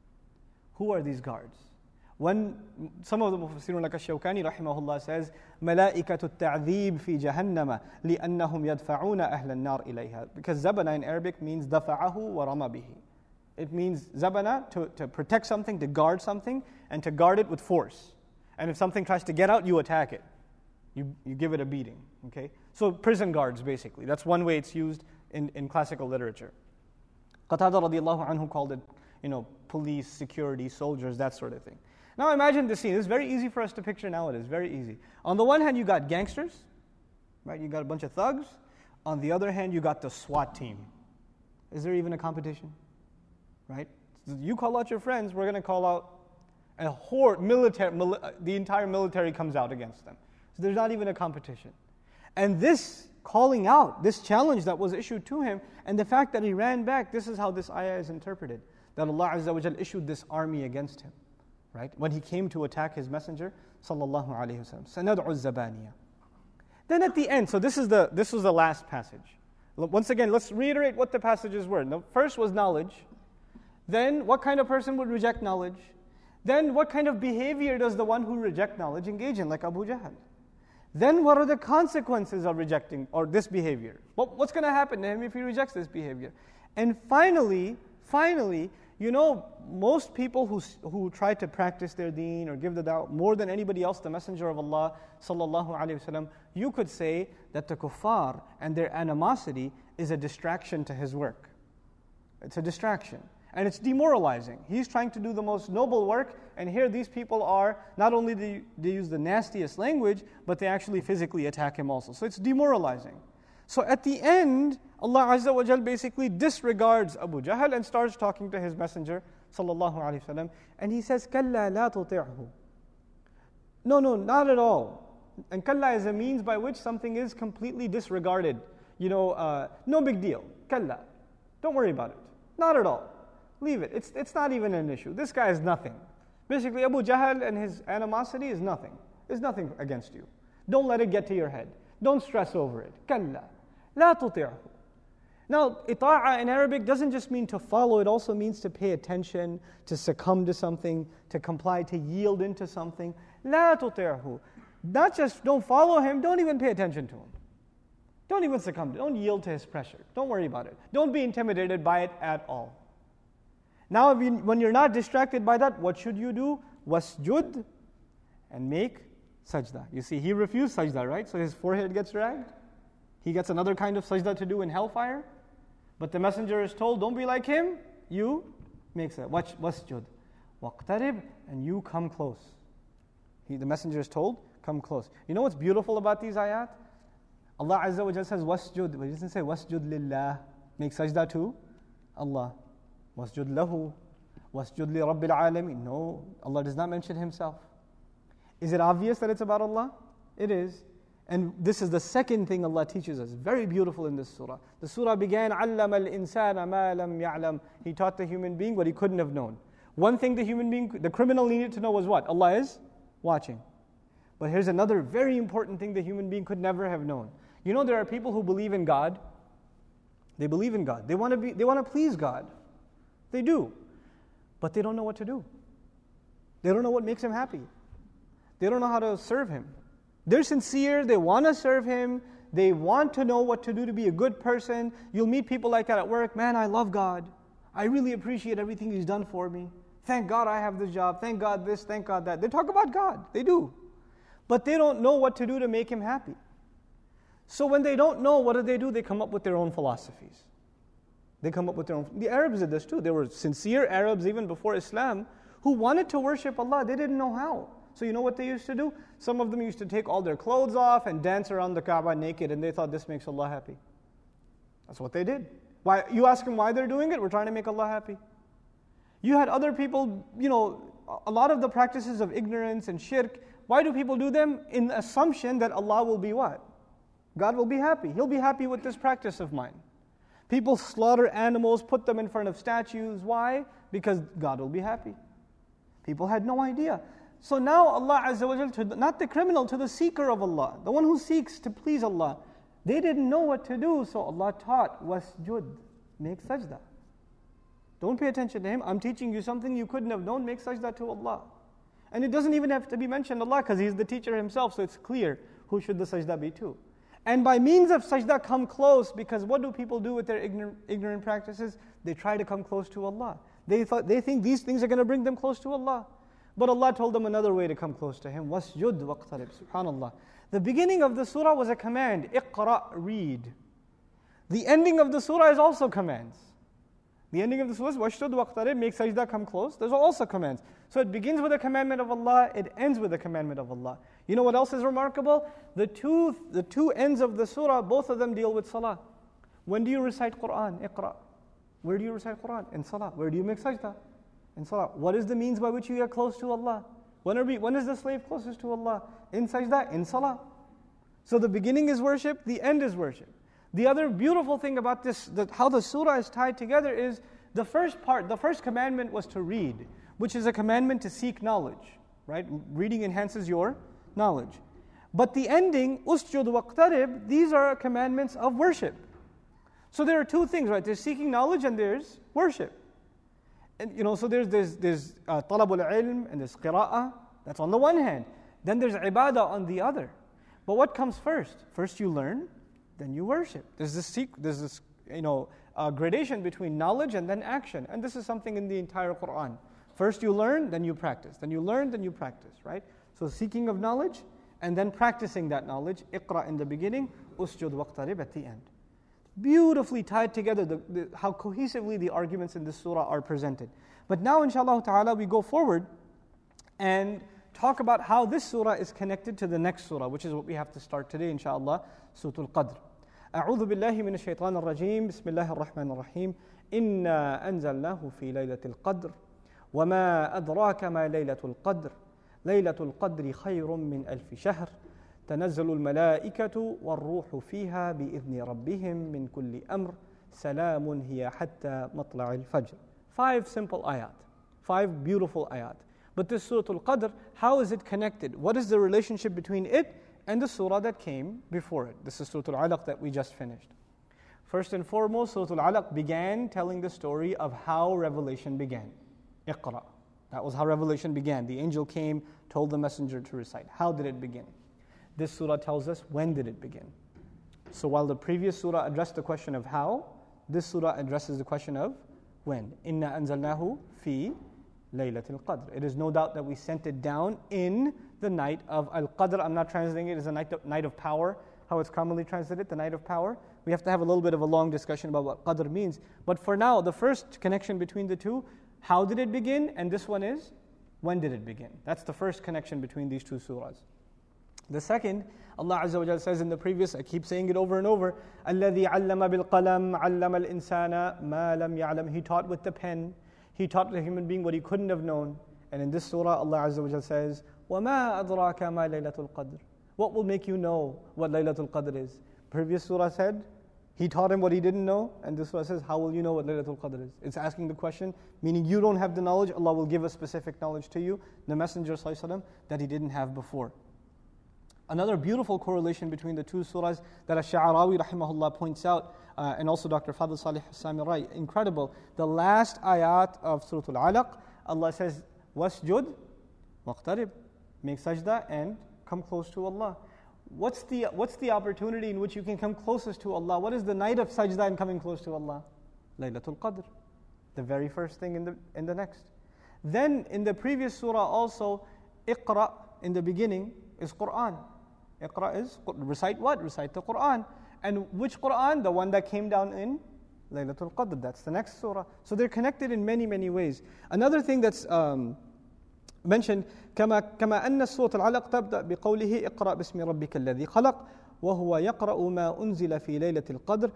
Who are these guards? When some of the Mufassirun like Ash-Shawkani rahimahullah says, مَلَائِكَةُ التَّعْذِيبِ فِي جَهَنَّمَ لِأَنَّهُمْ يَدْفَعُونَ أَهْلَ النَّارِ إِلَيْهَا. Because zabana in Arabic means دَفَعَهُ وَرَمَى بِهِ. It means zabana, to, to protect something, to guard something, and to guard it with force. And if something tries to get out, you attack it. You, you give it a beating. Okay? So prison guards, basically. That's one way it's used in, in classical literature. Qatada radiallahu anhu called it, you know, police, security, soldiers, that sort of thing. Now imagine this scene. It's very easy for us to picture nowadays. Very easy. On the one hand, you got gangsters, right? You got a bunch of thugs. On the other hand, you got the SWAT team. Is there even a competition? Right? So you call out your friends, we're going to call out a horde, military, mili- the entire military comes out against them. So there's not even a competition. And this calling out, this challenge that was issued to him, and the fact that he ran back, this is how this ayah is interpreted. That Allah Azza wa Jal issued this army against him. Right? When he came to attack his messenger, sallallahu alayhi wa sallam. سَنَدْعُ الزَّبَانِيَ. Then at the end, so this is the this was the last passage. Once again, let's reiterate what the passages were. The first was knowledge. Then, what kind of person would reject knowledge? Then, what kind of behavior does the one who rejects knowledge engage in, like Abu Jahl? Then, what are the consequences of rejecting, or this behavior? What, what's going to happen to him if he rejects this behavior? And finally, finally, you know, most people who who try to practice their deen or give the da'wah more than anybody else, the Messenger of Allah, sallallahu alaihi wasallam, you could say that the kuffar and their animosity is a distraction to his work. It's a distraction. And it's demoralizing. He's trying to do the most noble work, and here these people are, not only do they use the nastiest language, but they actually physically attack him also. So it's demoralizing. So at the end, Allah Azza wa Jal basically disregards Abu Jahl and starts talking to his messenger, sallallahu alayhi wa sallam, and he says, كَلَّا لَا تُطِعْهُ. No, no, not at all. And kalla is a means by which something is completely disregarded. You know, uh, no big deal. Kalla. Don't worry about it. Not at all. Leave it. It's it's not even an issue. This guy is nothing. Basically, Abu Jahl and his animosity is nothing. It's nothing against you. Don't let it get to your head. Don't stress over it. Kalla. La tuti'hu. Now, ita'a in Arabic doesn't just mean to follow, it also means to pay attention, to succumb to something, to comply, to yield into something. La tuti'hu. Not just don't follow him, don't even pay attention to him. Don't even succumb. Don't yield to his pressure. Don't worry about it. Don't be intimidated by it at all. Now, if you, when you're not distracted by that, what should you do? Wasjud, and make sajda. You see, he refused sajda, right? So his forehead gets ragged. He gets another kind of sajda to do in hellfire. But the messenger is told, don't be like him. You make sajda. Watch, wasjud. Waqtarib, and you come close. He, the messenger is told, come close. You know what's beautiful about these ayat? Allah Azza wa Jalla says wasjud, but He doesn't say wasjud lillah. Make sajda to Allah. Wasjud lahu. Wasjud li rabbil alameen. No, Allah does not mention Himself. Is it obvious that it's about Allah? It is. And this is the second thing Allah teaches us. Very beautiful in this surah. The surah began, عَلَّمَ الْإِنسَانَ مَا لَمْ يَعْلَمْ. He taught the human being what he couldn't have known. One thing the human being, the criminal needed to know was what? Allah is watching. But here's another very important thing the human being could never have known. You know, there are people who believe in God. They believe in God. They want to be, they want to please God. They do. But they don't know what to do. They don't know what makes Him happy. They don't know how to serve Him. They're sincere, they want to serve Him, they want to know what to do to be a good person. You'll meet people like that at work. Man, I love God. I really appreciate everything He's done for me. Thank God I have this job. Thank God this, thank God that. They talk about God. They do. But they don't know what to do to make Him happy. So when they don't know, what do they do? They come up with their own philosophies. They come up with their own. The Arabs did this too. There were sincere Arabs even before Islam who wanted to worship Allah. They didn't know how. So you know what they used to do? Some of them used to take all their clothes off and dance around the Kaaba naked, and they thought this makes Allah happy. That's what they did. Why? You ask them why they're doing it? We're trying to make Allah happy. You had other people, you know, a lot of the practices of ignorance and shirk, why do people do them? In the assumption that Allah will be what? God will be happy. He'll be happy with this practice of mine. People slaughter animals, put them in front of statues. Why? Because God will be happy. People had no idea. So now Allah Azza wa Jal, to the, not the criminal, to the seeker of Allah, the one who seeks to please Allah, they didn't know what to do, so Allah taught, wasjud, make sajda. Don't pay attention to Him. I'm teaching you something you couldn't have known, make sajda to Allah. And it doesn't even have to be mentioned Allah, because He's the teacher Himself, so it's clear who should the sajda be to. And by means of sajda, come close, because what do people do with their ignorant, ignorant practices? They try to come close to Allah. They, thought, they think these things are going to bring them close to Allah. But Allah told them another way to come close to Him. Wasjud waqtarib. Subhanallah. The beginning of the surah was a command. Iqra, read. The ending of the surah is also commands. The ending of the surah is wasjud waqtarib, make sajda, come close. Those are also commands. So it begins with a commandment of Allah, it ends with a commandment of Allah. You know what else is remarkable? The two, the two ends of the surah, both of them deal with salah. When do you recite Quran? Iqra. Where do you recite Quran? In salah. Where do you make sajda? In salah. What is the means by which you get close to Allah? When, are we, when is the slave closest to Allah? In sajda, in salah. So the beginning is worship, the end is worship. The other beautiful thing about this, that how the surah is tied together is, the first part, the first commandment was to read, which is a commandment to seek knowledge, right? Reading enhances your knowledge. But the ending, usjud waqtarib, these are commandments of worship. So there are two things, right? There's seeking knowledge and there's worship. And you know, so there's there's there's uh, talabul ilm and there's qira'ah. That's on the one hand. Then there's ibadah on the other. But what comes first? First you learn, then you worship. There's this seek, there's this you know uh, gradation between knowledge and then action. And this is something in the entire Quran. First you learn, then you practice. Then you learn, then you practice. Right? So seeking of knowledge and then practicing that knowledge. Iqra in the beginning, usjud waqtarib at the end. Beautifully tied together, the, the, how cohesively the arguments in this surah are presented. But now, inshallah ta'ala, we go forward and talk about how this surah is connected to the next surah, which is what we have to start today, inshallah, Surah Al-Qadr. أعوذ بالله من الشيطان الرجيم بسم الله الرحمن الرحيم إنا أنزلناه في ليلة القدر وما أدراك ما ليلة القدر ليلة القدر خير من ألف شهر تنزل الملائكة والروح فيها بإذن ربهم من كل أمر سلام هي حتى مطلع الفجر. Five simple ayat. Five beautiful ayat. But this Surah Al-Qadr, how is it connected? What is the relationship between it and the surah that came before it? This is Surah Al-Alaq that we just finished. First and foremost, Surah Al-Alaq began telling the story of how revelation began. Iqra. That was how revelation began. The angel came, told the messenger to recite. How did it begin? This surah tells us when did it begin. So while the previous surah addressed the question of how, this surah addresses the question of when. Inna anzalnahu fi Laylatul Qadr. It is no doubt that we sent it down in the night of Al-Qadr. I'm not translating it as a night of, night of power, how it's commonly translated, the night of power. We have to have a little bit of a long discussion about what Qadr means. But for now, the first connection between the two, how did it begin? And this one is, when did it begin? That's the first connection between these two surahs. The second, Allah Azza wa Jalla says in the previous, I keep saying it over and over, الَّذِي عَلَّمَ بِالْقَلَمِ عَلَّمَ الْإِنسَانَ مَا لَمْ يَعْلَمْ. He taught with the pen. He taught the human being what he couldn't have known. And in this surah, Allah Azza wa Jalla says, وَمَا أَدْرَاكَ مَا لَيْلَةُ الْقَدْرِ. What will make you know what Laylatul Qadr is? Previous surah said, He taught him what he didn't know. And this surah says, how will you know what Laylatul Qadr is? It's asking the question, meaning you don't have the knowledge, Allah will give a specific knowledge to you, the Messenger ﷺ, that he didn't have before. Another beautiful correlation between the two surahs that Ash-Sha'arawi rahimahullah points out, uh, and also Doctor Fadl Salih Samirai, incredible. The last ayat of Surah Al-Alaq, Allah says, Wasjud waqtarib, make sajda and come close to Allah. What's the what's the opportunity in which you can come closest to Allah? What is the night of sajda and coming close to Allah? Laylatul Qadr, the very first thing in the in the next. Then in the previous surah also, Iqra in the beginning is Quran. Iqra is recite what? Recite the Quran. And which Quran? The one that came down in Laylatul Qadr. That's the next surah. So they're connected in many, many ways. Another thing that's um, mentioned, كما كما أن سورة العلق تبدأ بقوله اقرأ باسم ربك الذي خلق وهو يقرأ ما أنزل في ليلة القدر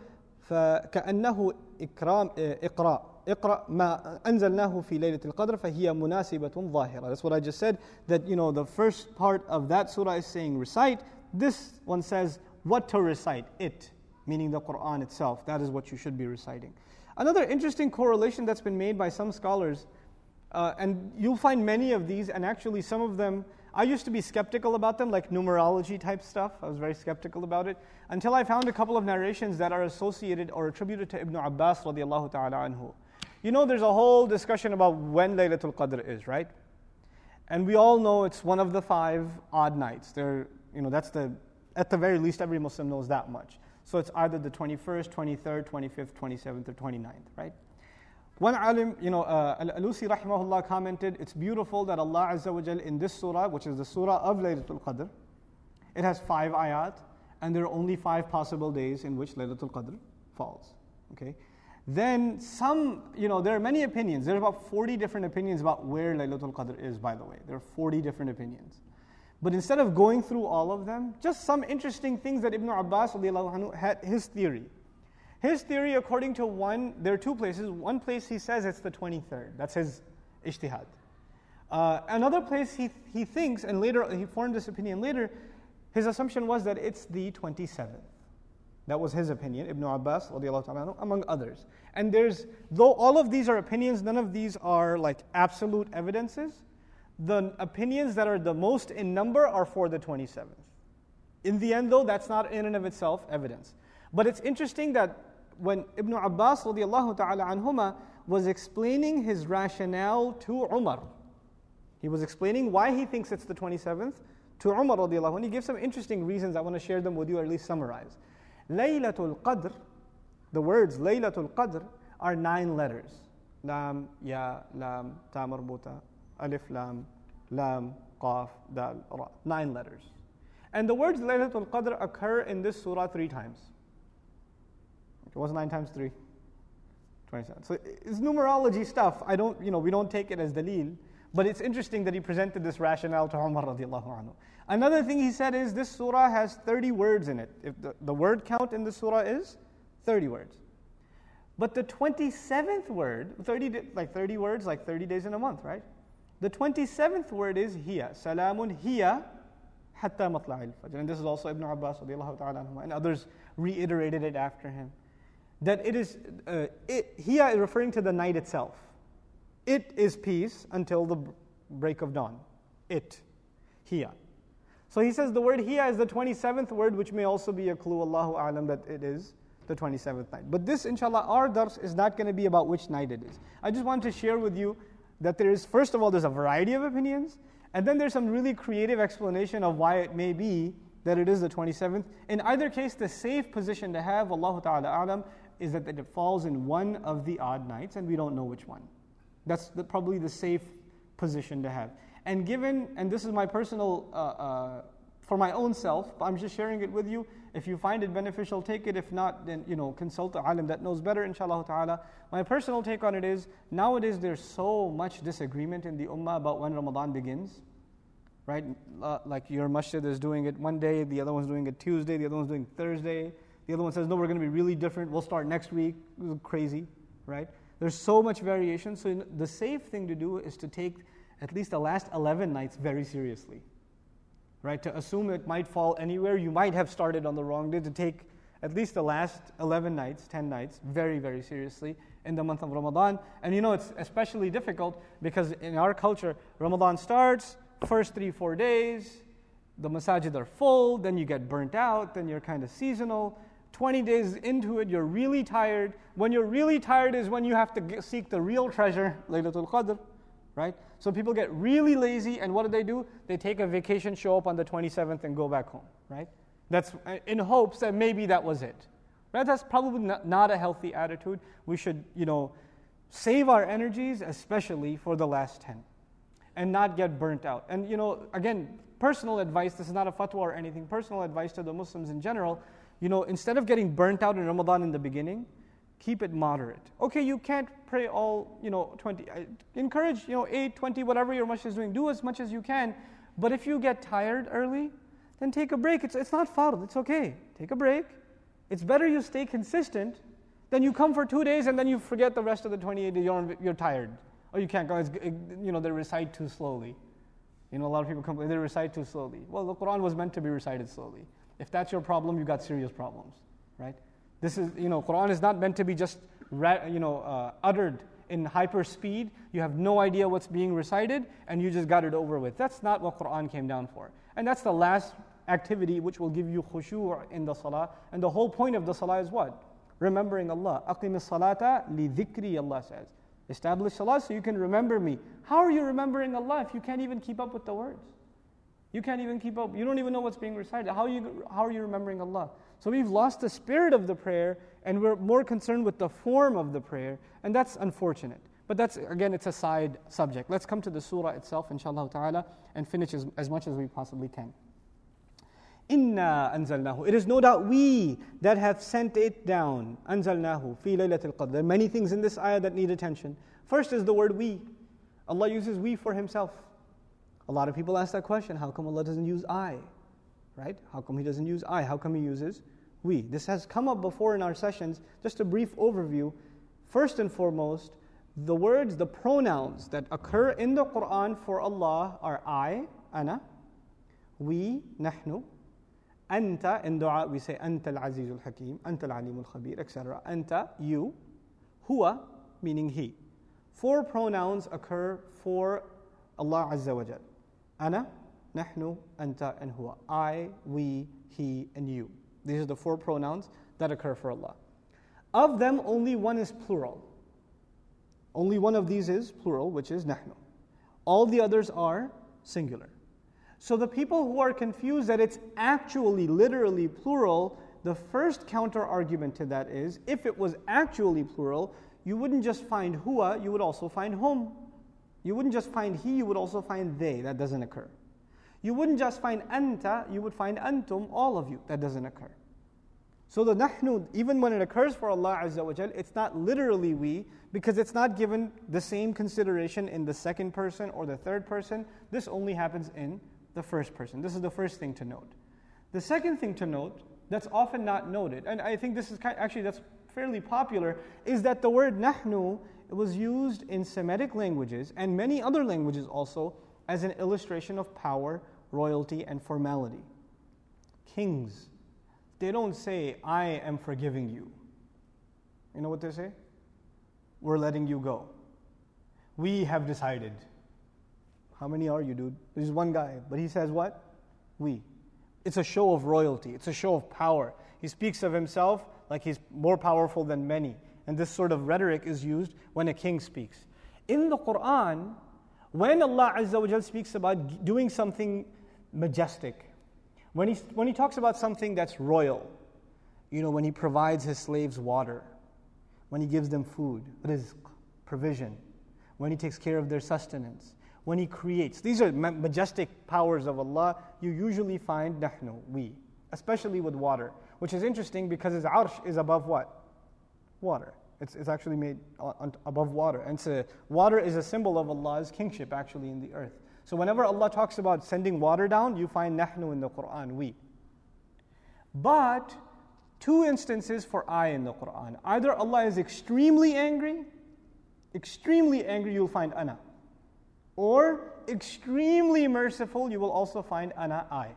فكأنه إكرام إقراء اقرأ ما أنزلناه في ليلة القدر فهي مناسبة ظاهرة. That's what I just said, that you know the first part of that surah is saying recite. This one says what to recite, it, meaning the Quran itself. That is what you should be reciting. Another interesting correlation that's been made by some scholars, uh, and you'll find many of these, and actually some of them, I used to be skeptical about them, like numerology type stuff. I was very skeptical about it, until I found a couple of narrations that are associated or attributed to Ibn Abbas radiallahu ta'ala anhu. You know, there's a whole discussion about when Laylatul Qadr is, right? And we all know it's one of the five odd nights. There, you know, that's the, at the very least, every Muslim knows that much. So it's either the twenty-first, twenty-third, twenty-fifth, twenty-seventh, or twenty-ninth, right? One alim, you know, uh, Al-Alusi rahimahullah commented, it's beautiful that Allah Azza wa Jal in this surah, which is the surah of Laylatul Qadr, it has five ayat, and there are only five possible days in which Laylatul Qadr falls, okay? Then some, you know, there are many opinions. There are about forty different opinions about where Laylatul Qadr is, by the way. There are forty different opinions. But instead of going through all of them, just some interesting things that Ibn Abbas radiallahu anhu had his theory. His theory, according to one, there are two places. One place he says it's the twenty-third. That's his ijtihad. Uh, another place he he thinks, and later he formed this opinion later, his assumption was that it's the twenty-seventh. That was his opinion, Ibn Abbas radiallahu ta'ala anhu, among others. And there's, though all of these are opinions, none of these are like absolute evidences. The opinions that are the most in number are for the twenty-seventh. In the end though, that's not in and of itself evidence. But it's interesting that when Ibn Abbas radiallahu ta'ala anhuma was explaining his rationale to Umar, he was explaining why he thinks it's the twenty-seventh to Umar radiallahu anhu. He gives some interesting reasons. I want to share them with you, or at least summarize. Laylatul Qadr, the words Laylatul Qadr are nine letters. Lam, Ya, Lam, Ta marbuta, Alif, Lam, Lam, Qaf, Dal, Ra. Nine letters. And the words Laylatul Qadr occur in this surah three times. Okay, what's nine times three? twenty-seven. So it's numerology stuff. I don't, you know, we don't take it as dalil, but it's interesting that he presented this rationale to Umar radiallahu anhu. Another thing he said is this surah has thirty words in it. If the, the word count in the surah is thirty words. But the twenty-seventh word, thirty like thirty words, like thirty days in a month, right? The twenty-seventh word is hiya. Salamun hiya hatta matla'il fajr. And this is also Ibn Abbas radiallahu ta'ala anhu, and others reiterated it after him. That it is, uh, it, hiya is referring to the night itself. It is peace until the break of dawn. It, hiya. So he says the word hiya is the twenty-seventh word, which may also be a clue, Allahu a'lam, that it is the twenty-seventh night. But this, inshallah, our dars is not going to be about which night it is. I just want to share with you that there is, first of all, there's a variety of opinions, and then there's some really creative explanation of why it may be that it is the twenty-seventh. In either case, the safe position to have, Allahu ta'ala a'lam, is that it falls in one of the odd nights, and we don't know which one. That's the, probably the safe position to have. And given, and this is my personal, uh, uh, for my own self, I'm just sharing it with you. If you find it beneficial, take it. If not, then, you know, consult a alim that knows better, inshallah ta'ala. My personal take on it is, nowadays there's so much disagreement in the ummah about when Ramadan begins. Right? Uh, like your masjid is doing it one day, the other one's doing it Tuesday, the other one's doing Thursday. The other one says, no, we're going to be really different. We'll start next week. Crazy, right? There's so much variation. So the safe thing to do is to take at least the last eleven nights very seriously, right? To assume it might fall anywhere. You might have started on the wrong day. To take at least the last eleven nights, ten nights, very, very seriously in the month of Ramadan. And you know, it's especially difficult because in our culture, Ramadan starts, first three, four days, the masajid are full, then you get burnt out, then you're kind of seasonal. twenty days into it, you're really tired. When you're really tired is when you have to get, seek the real treasure, Laylatul Qadr, right? So people get really lazy, and what do they do? They take a vacation, show up on the twenty-seventh, and go back home, right? That's in hopes that maybe that was it, right? That's probably not, not a healthy attitude. We should, you know, save our energies, especially for the last ten, and not get burnt out. And, you know, again, personal advice, this is not a fatwa or anything, personal advice to the Muslims in general, you know, instead of getting burnt out in Ramadan in the beginning, keep it moderate. Okay, you can't pray all, you know, twenty. I encourage, you know, eight, twenty, whatever your masjid is doing. Do as much as you can. But if you get tired early, then take a break. It's it's not fard. It's okay. Take a break. It's better you stay consistent than you come for two days and then you forget the rest of the twenty-eight days. You're, you're tired. Or you can't go. It's, you know, they recite too slowly. You know, a lot of people complain, they recite too slowly. Well, the Quran was meant to be recited slowly. If that's your problem, you got serious problems, right? This is, you know, Quran is not meant to be just, you know, uh, uttered in hyper speed. You have no idea what's being recited, and you just got it over with. That's not what Quran came down for. And that's the last activity which will give you khushu' in the salah. And the whole point of the salah is what? Remembering Allah. أَقِمِ الصَّلَاةَ لِذِكْرِي, Allah says. Establish salah so you can remember me. How are you remembering Allah if you can't even keep up with the words? You can't even keep up. You don't even know what's being recited. How are you, how are you remembering Allah? So we've lost the spirit of the prayer, and we're more concerned with the form of the prayer, and that's unfortunate. But that's, again, it's a side subject. Let's come to the surah itself, inshallah ta'ala, and finish as, as much as we possibly can. Inna anzalnahu. It is no doubt we that have sent it down. Anzalnahu fi laylatil qadr. There are many things in this ayah that need attention. First is the word we. Allah uses we for Himself. A lot of people ask that question, how come Allah doesn't use I? Right? How come He doesn't use I? How come He uses we? This has come up before in our sessions. Just a brief overview. First and foremost, the words, the pronouns that occur in the Quran for Allah are I, ana, we, nahnu, anta. In dua we say anta al-azizul hakim, anta al-alimul khabir, et cetera. Anta, you, huwa, meaning He. Four pronouns occur for Allah Azza wa Jal. Ana, nahnu, anta, and huwa. I, we, he, and you. These are the four pronouns that occur for Allah. Of them, only one is plural. Only one of these is plural, which is nahnu. All the others are singular. So the people who are confused that it's actually literally plural, the first counter argument to that is, if it was actually plural, you wouldn't just find huwa, you would also find hum. You wouldn't just find he, you would also find they. That doesn't occur. You wouldn't just find anta, you would find antum, all of you. That doesn't occur. So the nahnu, even when it occurs for Allah Azza wa Jal, it's not literally we, because it's not given the same consideration in the second person or the third person. This only happens in the first person. This is the first thing to note. The second thing to note, that's often not noted, and I think this is kind, actually that's fairly popular, is that the word nahnu was used in Semitic languages and many other languages also as an illustration of power, royalty, and formality. Kings, they don't say, I am forgiving you. You know what they say? We're letting you go. We have decided. How many are you, dude? There's one guy, but he says what? We. It's a show of royalty. It's a show of power. He speaks of himself like he's more powerful than many. And this sort of rhetoric is used when a king speaks. In the Quran, when Allah Azza wa Jal speaks about doing something majestic, when he, when he talks about something that's royal, you know, when He provides His slaves water, when He gives them food, rizq, provision, when He takes care of their sustenance, when He creates. These are ma- majestic powers of Allah. You usually find nahnu, we, especially with water, which is interesting because His arsh is above what? Water. It's, it's actually made on, on, above water. And so water is a symbol of Allah's kingship actually in the earth. So whenever Allah talks about sending water down, you find nahnu in the Quran, we. But two instances for I in the Quran. Either Allah is extremely angry, extremely angry, you'll find ana. Or extremely merciful, you will also find ana, I.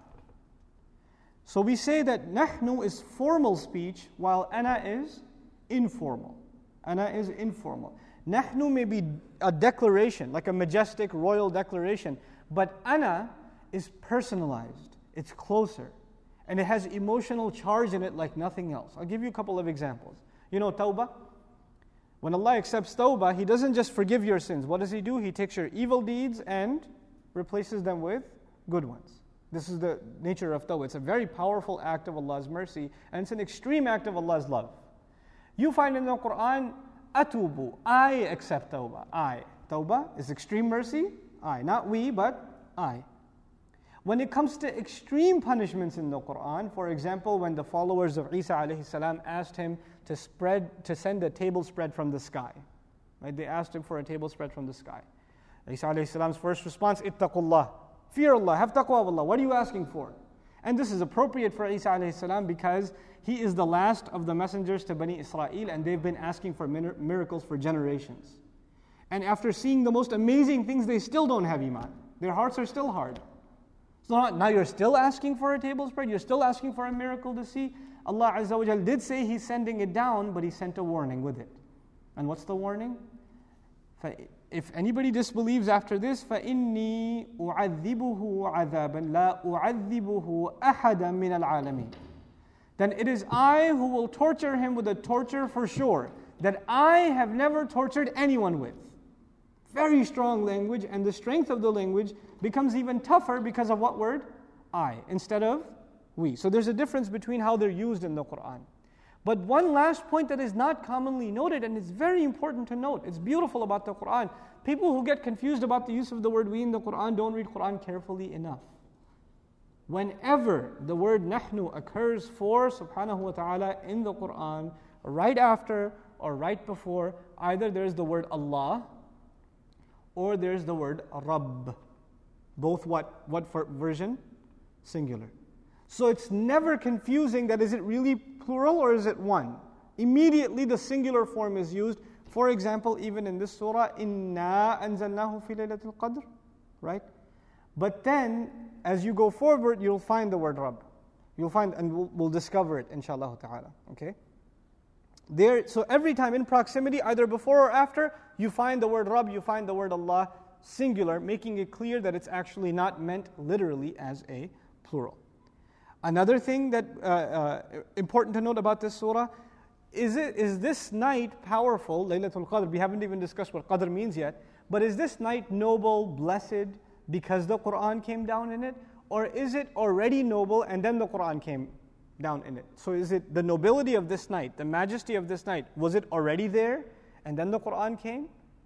So we say that nahnu is formal speech, while ana is informal. Ana is informal. Nahnu may be a declaration, like a majestic royal declaration, but ana is personalized. It's closer. And it has emotional charge in it like nothing else. I'll give you a couple of examples. You know tawbah? When Allah accepts tawbah, He doesn't just forgive your sins. What does He do? He takes your evil deeds and replaces them with good ones. This is the nature of tawbah. It's a very powerful act of Allah's mercy, and it's an extreme act of Allah's love. You find in the Quran, atubu, I accept tawbah. I. Tawbah is extreme mercy. I. Not we, but I. When it comes to extreme punishments in the Quran, for example, when the followers of Isa alayhi salam asked him to spread, to send a table spread from the sky, right? They asked him for a table spread from the sky. Isa alayhi salam's first response, ittaqullah, fear Allah, have taqwa of Allah. What are you asking for? And this is appropriate for Isa alayhi salam because he is the last of the messengers to Bani Israel, and they've been asking for miracles for generations. And after seeing the most amazing things, they still don't have iman. Their hearts are still hard. So now you're still asking for a table spread, you're still asking for a miracle to see. Allah Azza wa Jal did say He's sending it down, but He sent a warning with it. And what's the warning? If anybody disbelieves after this, فَإِنِّي أُعَذِّبُهُ عَذَابًا لَا أُعَذِّبُهُ أَحَدًا مِنَ الْعَالَمِينَ. Then it is I who will torture him with a torture for sure, that I have never tortured anyone with. Very strong language, and the strength of the language becomes even tougher because of what word? I, instead of we. So there's a difference between how they're used in the Quran. But one last point that is not commonly noted, and it's very important to note, it's beautiful about the Quran. People who get confused about the use of the word we in the Quran don't read Quran carefully enough. Whenever the word nahnu occurs for subhanahu wa ta'ala in the Quran, right after or right before, either there's the word Allah or there's the word Rabb. Both what, what for version? Singular. So it's never confusing that is it really plural or is it one? Immediately the singular form is used. For example, even in this surah, Inna anzalnahu fi laylatil qadr, right? But then, as you go forward, you'll find the word Rabb. You'll find, and we'll, we'll discover it, inshallah ta'ala, okay? There, so every time in proximity, either before or after, you find the word Rabb, you find the word Allah, singular, making it clear that it's actually not meant literally as a plural. Another thing that uh, uh, important to note about this surah, is it is this night powerful, Laylatul Qadr? We haven't even discussed what Qadr means yet, but is this night noble, blessed, because the Quran came down in it? Or is it already noble and then the Quran came down in it? So is it the nobility of this night, the majesty of this night, was it already there and then the Quran came?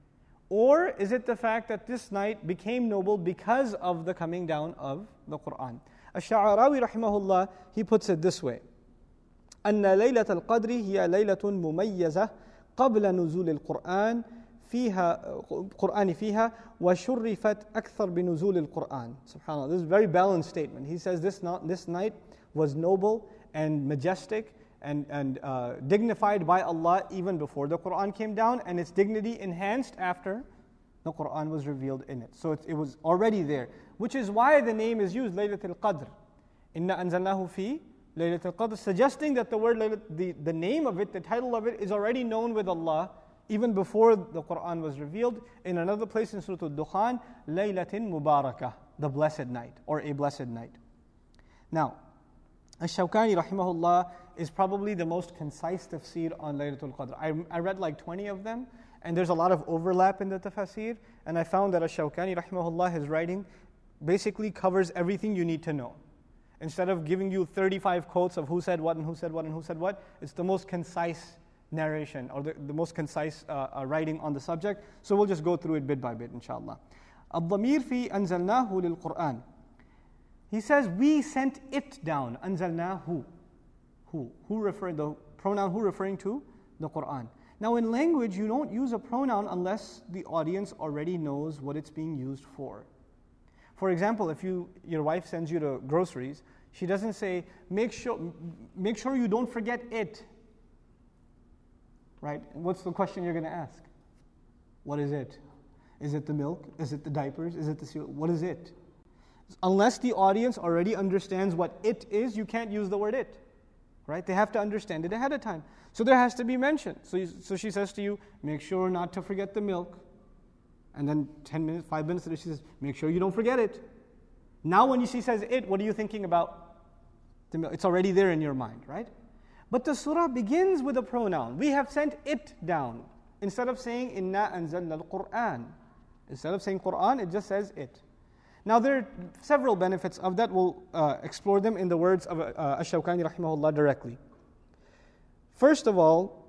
Or is it the fact that this night became noble because of the coming down of the Quran? Ash-Sha'arawi rahimahullah, he puts it this way. أن ليلة القدر هي ليلة مميزة قبل نزول القرآن فيها قرآن فيها وشرفت أكثر بنزول القرآن. SubhanAllah, this is a very balanced statement. He says this, not, this night was noble and majestic and, and uh, dignified by Allah even before the Quran came down, and its dignity enhanced after the Quran was revealed in it. So it, it was already there, which is why the name is used, Laylatul Qadr. Inna anzalnahu fi Laylatul Qadr, suggesting that the word, the, the name of it, the title of it, is already known with Allah even before the Quran was revealed. In another place in Surah Al-Dukhan, Laylatin Mubarakah, the blessed night, or a blessed night. Now, Ash-Shawkani rahimahullah is probably the most concise tafsir on Laylatul Qadr. I, I read like twenty of them, and there's a lot of overlap in the tafsir, and I found that Ash-Shawkani rahimahullah, his writing basically covers everything you need to know. Instead of giving you thirty-five quotes of who said what and who said what and who said what, it's the most concise narration or the, the most concise uh, uh, writing on the subject. So we'll just go through it bit by bit, inshallah. الضمير في أنزلناه للقرآن. He says, we sent it down. أنزلناه. Who? Who referring, the pronoun who referring to? The Quran. Now in language, you don't use a pronoun unless the audience already knows what it's being used for. For example, if you your wife sends you to groceries, she doesn't say, make sure, make sure you don't forget it. Right? What's the question you're going to ask? What is it? Is it the milk? Is it the diapers? Is it the cereal? What is it? Unless the audience already understands what it is, you can't use the word it. Right? They have to understand it ahead of time. So there has to be mention. So, you, so she says to you, make sure not to forget the milk. And then ten minutes, five minutes later, she says, make sure you don't forget it. Now when she says it, what are you thinking about? The milk. It's already there in your mind, right? But the surah begins with a pronoun. We have sent it down. Instead of saying, Inna anzalna al-Qur'an. Instead of saying Qur'an, it just says it. Now there are several benefits of that. We'll uh, explore them in the words of uh, Ash-Shawkani rahimahullah directly. First of all,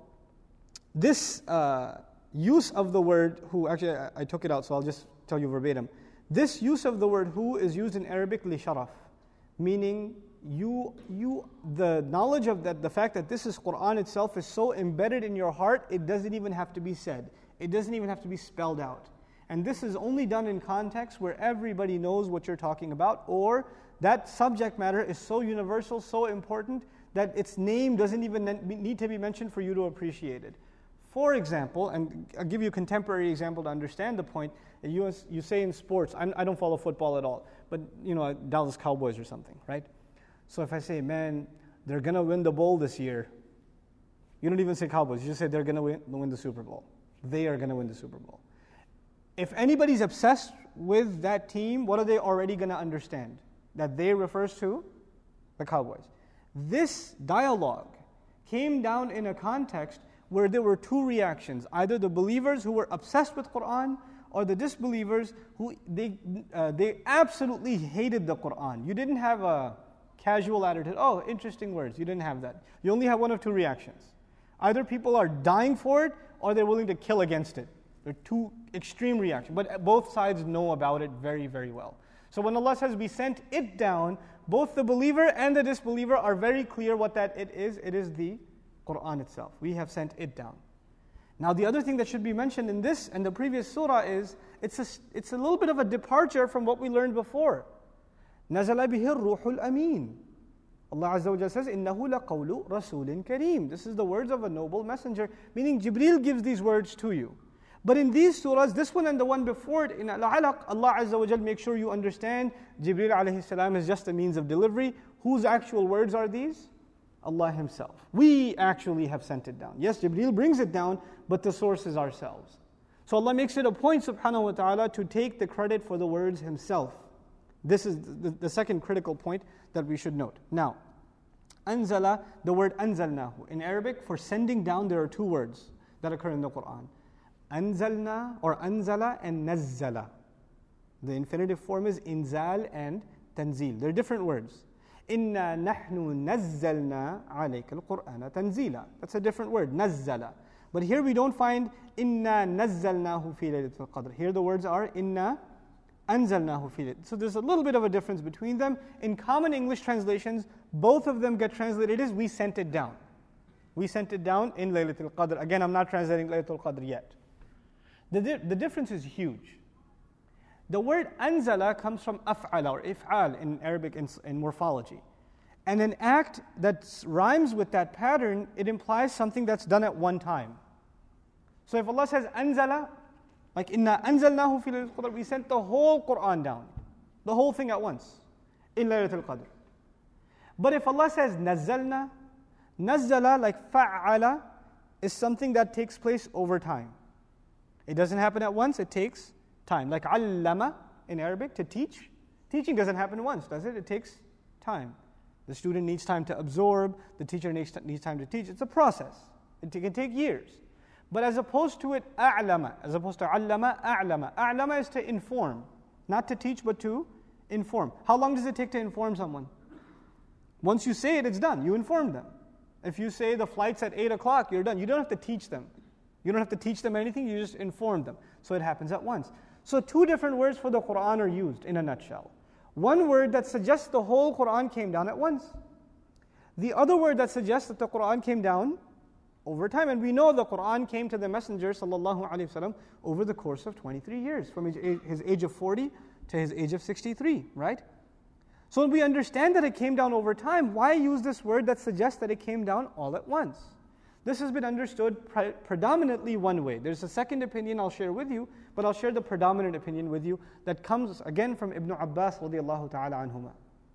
this uh, use of the word who, actually I, I took it out so I'll just tell you verbatim. This use of the word who is used in Arabic li sharaf, meaning you, you, the knowledge of that, the fact that this is Qur'an itself is so embedded in your heart, it doesn't even have to be said. It doesn't even have to be spelled out. And this is only done in context where everybody knows what you're talking about, or that subject matter is so universal, so important, that its name doesn't even need to be mentioned for you to appreciate it. For example, and I'll give you a contemporary example to understand the point, you, you say in sports, I'm, I don't follow football at all, but you know, Dallas Cowboys or something, right? So if I say, man, they're going to win the bowl this year, you don't even say Cowboys, you just say they're going to win, win the Super Bowl. They are going to win the Super Bowl. If anybody's obsessed with that team, what are they already going to understand? That they refers to the Cowboys. This dialogue came down in a context where there were two reactions. Either the believers who were obsessed with Qur'an, or the disbelievers who they uh, they absolutely hated the Qur'an. You didn't have a casual attitude, oh, interesting words. You didn't have that. You only have one of two reactions. Either people are dying for it, or they're willing to kill against it. There are two extreme reactions, but both sides know about it very, very well. So when Allah says we sent it down, both the believer and the disbeliever are very clear what that it is. It is the Qur'an itself. We have sent it down. Now the other thing that should be mentioned in this and the previous surah is, it's a, it's a little bit of a departure from what we learned before. نَزَلَ بِهِ الرُّوحُ الْأَمِينَ. Allah Azza wa Jalla says, إِنَّهُ لَقَوْلُ رَسُولٍ كَرِيمٍ. This is the words of a noble messenger, meaning Jibreel gives these words to you. But in these surahs, this one and the one before it, in Al-Alaq, Allah Azza wa Jalla makes sure you understand Jibreel alayhi salam is just a means of delivery. Whose actual words are these? Allah Himself. We actually have sent it down. Yes, Jibreel brings it down, but the source is ourselves. So Allah makes it a point, subhanahu wa ta'ala, to take the credit for the words Himself. This is the, the second critical point that we should note. Now, anzala, the word anzalnahu. In Arabic, for sending down, there are two words that occur in the Qur'an. Anzalna or anzala and nazzala. The infinitive form is inzal and tanzil. They're different words. Inna nahnu nazzalna alayka al-Qur'ana tanzila. That's a different word, nazzala. But here we don't find inna nazzalnahu fi laylatil qadr. Here the words are inna anzalnahu fi laylatil. So there's a little bit of a difference between them. In common English translations, both of them get translated as we sent it down. We sent it down in Laylatul Qadr. Again, I'm not translating Laylatul Qadr yet. The, di- the difference is huge. The word anzala comes from af'ala or if'al in Arabic in, in morphology. And an act that rhymes with that pattern, it implies something that's done at one time. So if Allah says anzala, like inna anzalnahu fi laylatul qadr, we sent the whole Qur'an down, the whole thing at once, in Laylatul Qadr. But if Allah says nazzalna, nazzala, like fa'ala, is something that takes place over time. It doesn't happen at once, it takes time. Like allama in Arabic, to teach. Teaching doesn't happen once, does it? It takes time. The student needs time to absorb, the teacher needs, needs time to teach. It's a process. It can take years. But as opposed to it, a'lama, as opposed to allama, a'lama. A'lama is to inform, not to teach, but to inform. How long does it take to inform someone? Once you say it, it's done. You inform them. If you say the flight's at eight o'clock, you're done. You don't have to teach them. You don't have to teach them anything, you just inform them. So it happens at once. So two different words for the Quran are used in a nutshell. One word that suggests the whole Quran came down at once. The other word that suggests that the Quran came down over time. And we know the Quran came to the Messenger sallallahu alaihi wasallam over the course of twenty-three years, from his, his age of forty to his age of sixty-three, right? So when we understand that it came down over time, why use this word that suggests that it came down all at once? This has been understood pre- predominantly one way. There's a second opinion I'll share with you, but I'll share the predominant opinion with you that comes again from Ibn Abbas radiallahu ta'ala anhuma.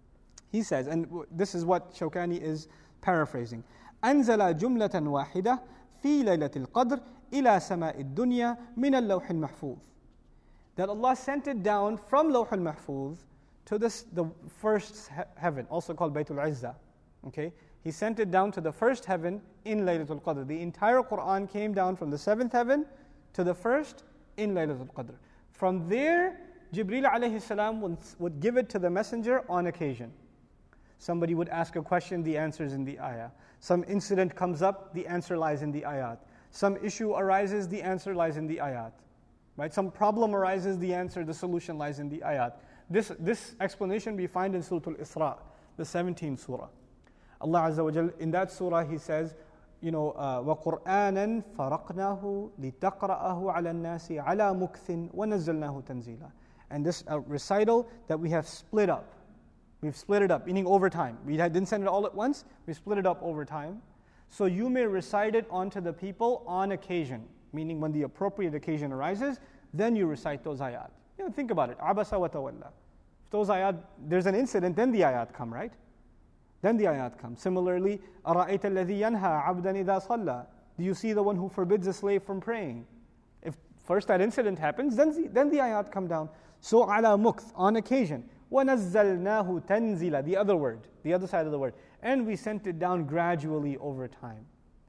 He says, and this is what Shawkani is paraphrasing, أنزل جملة واحدة في ليلة القدر إلى سماء الدنيا من اللوح المحفوظ. That Allah sent it down from Lawh al-Mahfuz to this, the first he- heaven, also called Baytul Izzah. Okay? He sent it down to the first heaven in Laylatul Qadr. The entire Quran came down from the seventh heaven to the first in Laylatul Qadr. From there, Jibreel alayhi salam would, would give it to the messenger on occasion. Somebody would ask a question, the answer is in the ayah. Some incident comes up, the answer lies in the ayat. Some issue arises, the answer lies in the ayat. Right? Some problem arises, the answer, the solution lies in the ayat. This, this explanation we find in Surah Al-Isra, the seventeenth surah. Allah Azza wa Jal, in that surah, He says, you know, uh, وَقُرْآنًا فَرَقْنَاهُ لِتَقْرَأَهُ عَلَى النَّاسِ عَلَى مُكْثٍ وَنَزَّلْنَاهُ تَنزِيلًا. And this uh, recital that we have split up. We've split it up, meaning over time. We didn't send it all at once, we split it up over time. So you may recite it onto the people on occasion, meaning when the appropriate occasion arises, then you recite those ayat. You know, think about it. Abasa wa tawalla. If those ayat, there's an incident, then the ayat come, right? Then the ayat come. Similarly, أَرَأَيْتَ الَّذِي يَنْهَى عَبْدًا إِذَا صَلَّى. Do you see the one who forbids a slave from praying? If first that incident happens, then the, then the ayat come down. So عَلَى مُكْث, on occasion. وَنَزَّلْنَاهُ تَنزِيلًا, the other word, the other side of the word. And we sent it down gradually over time.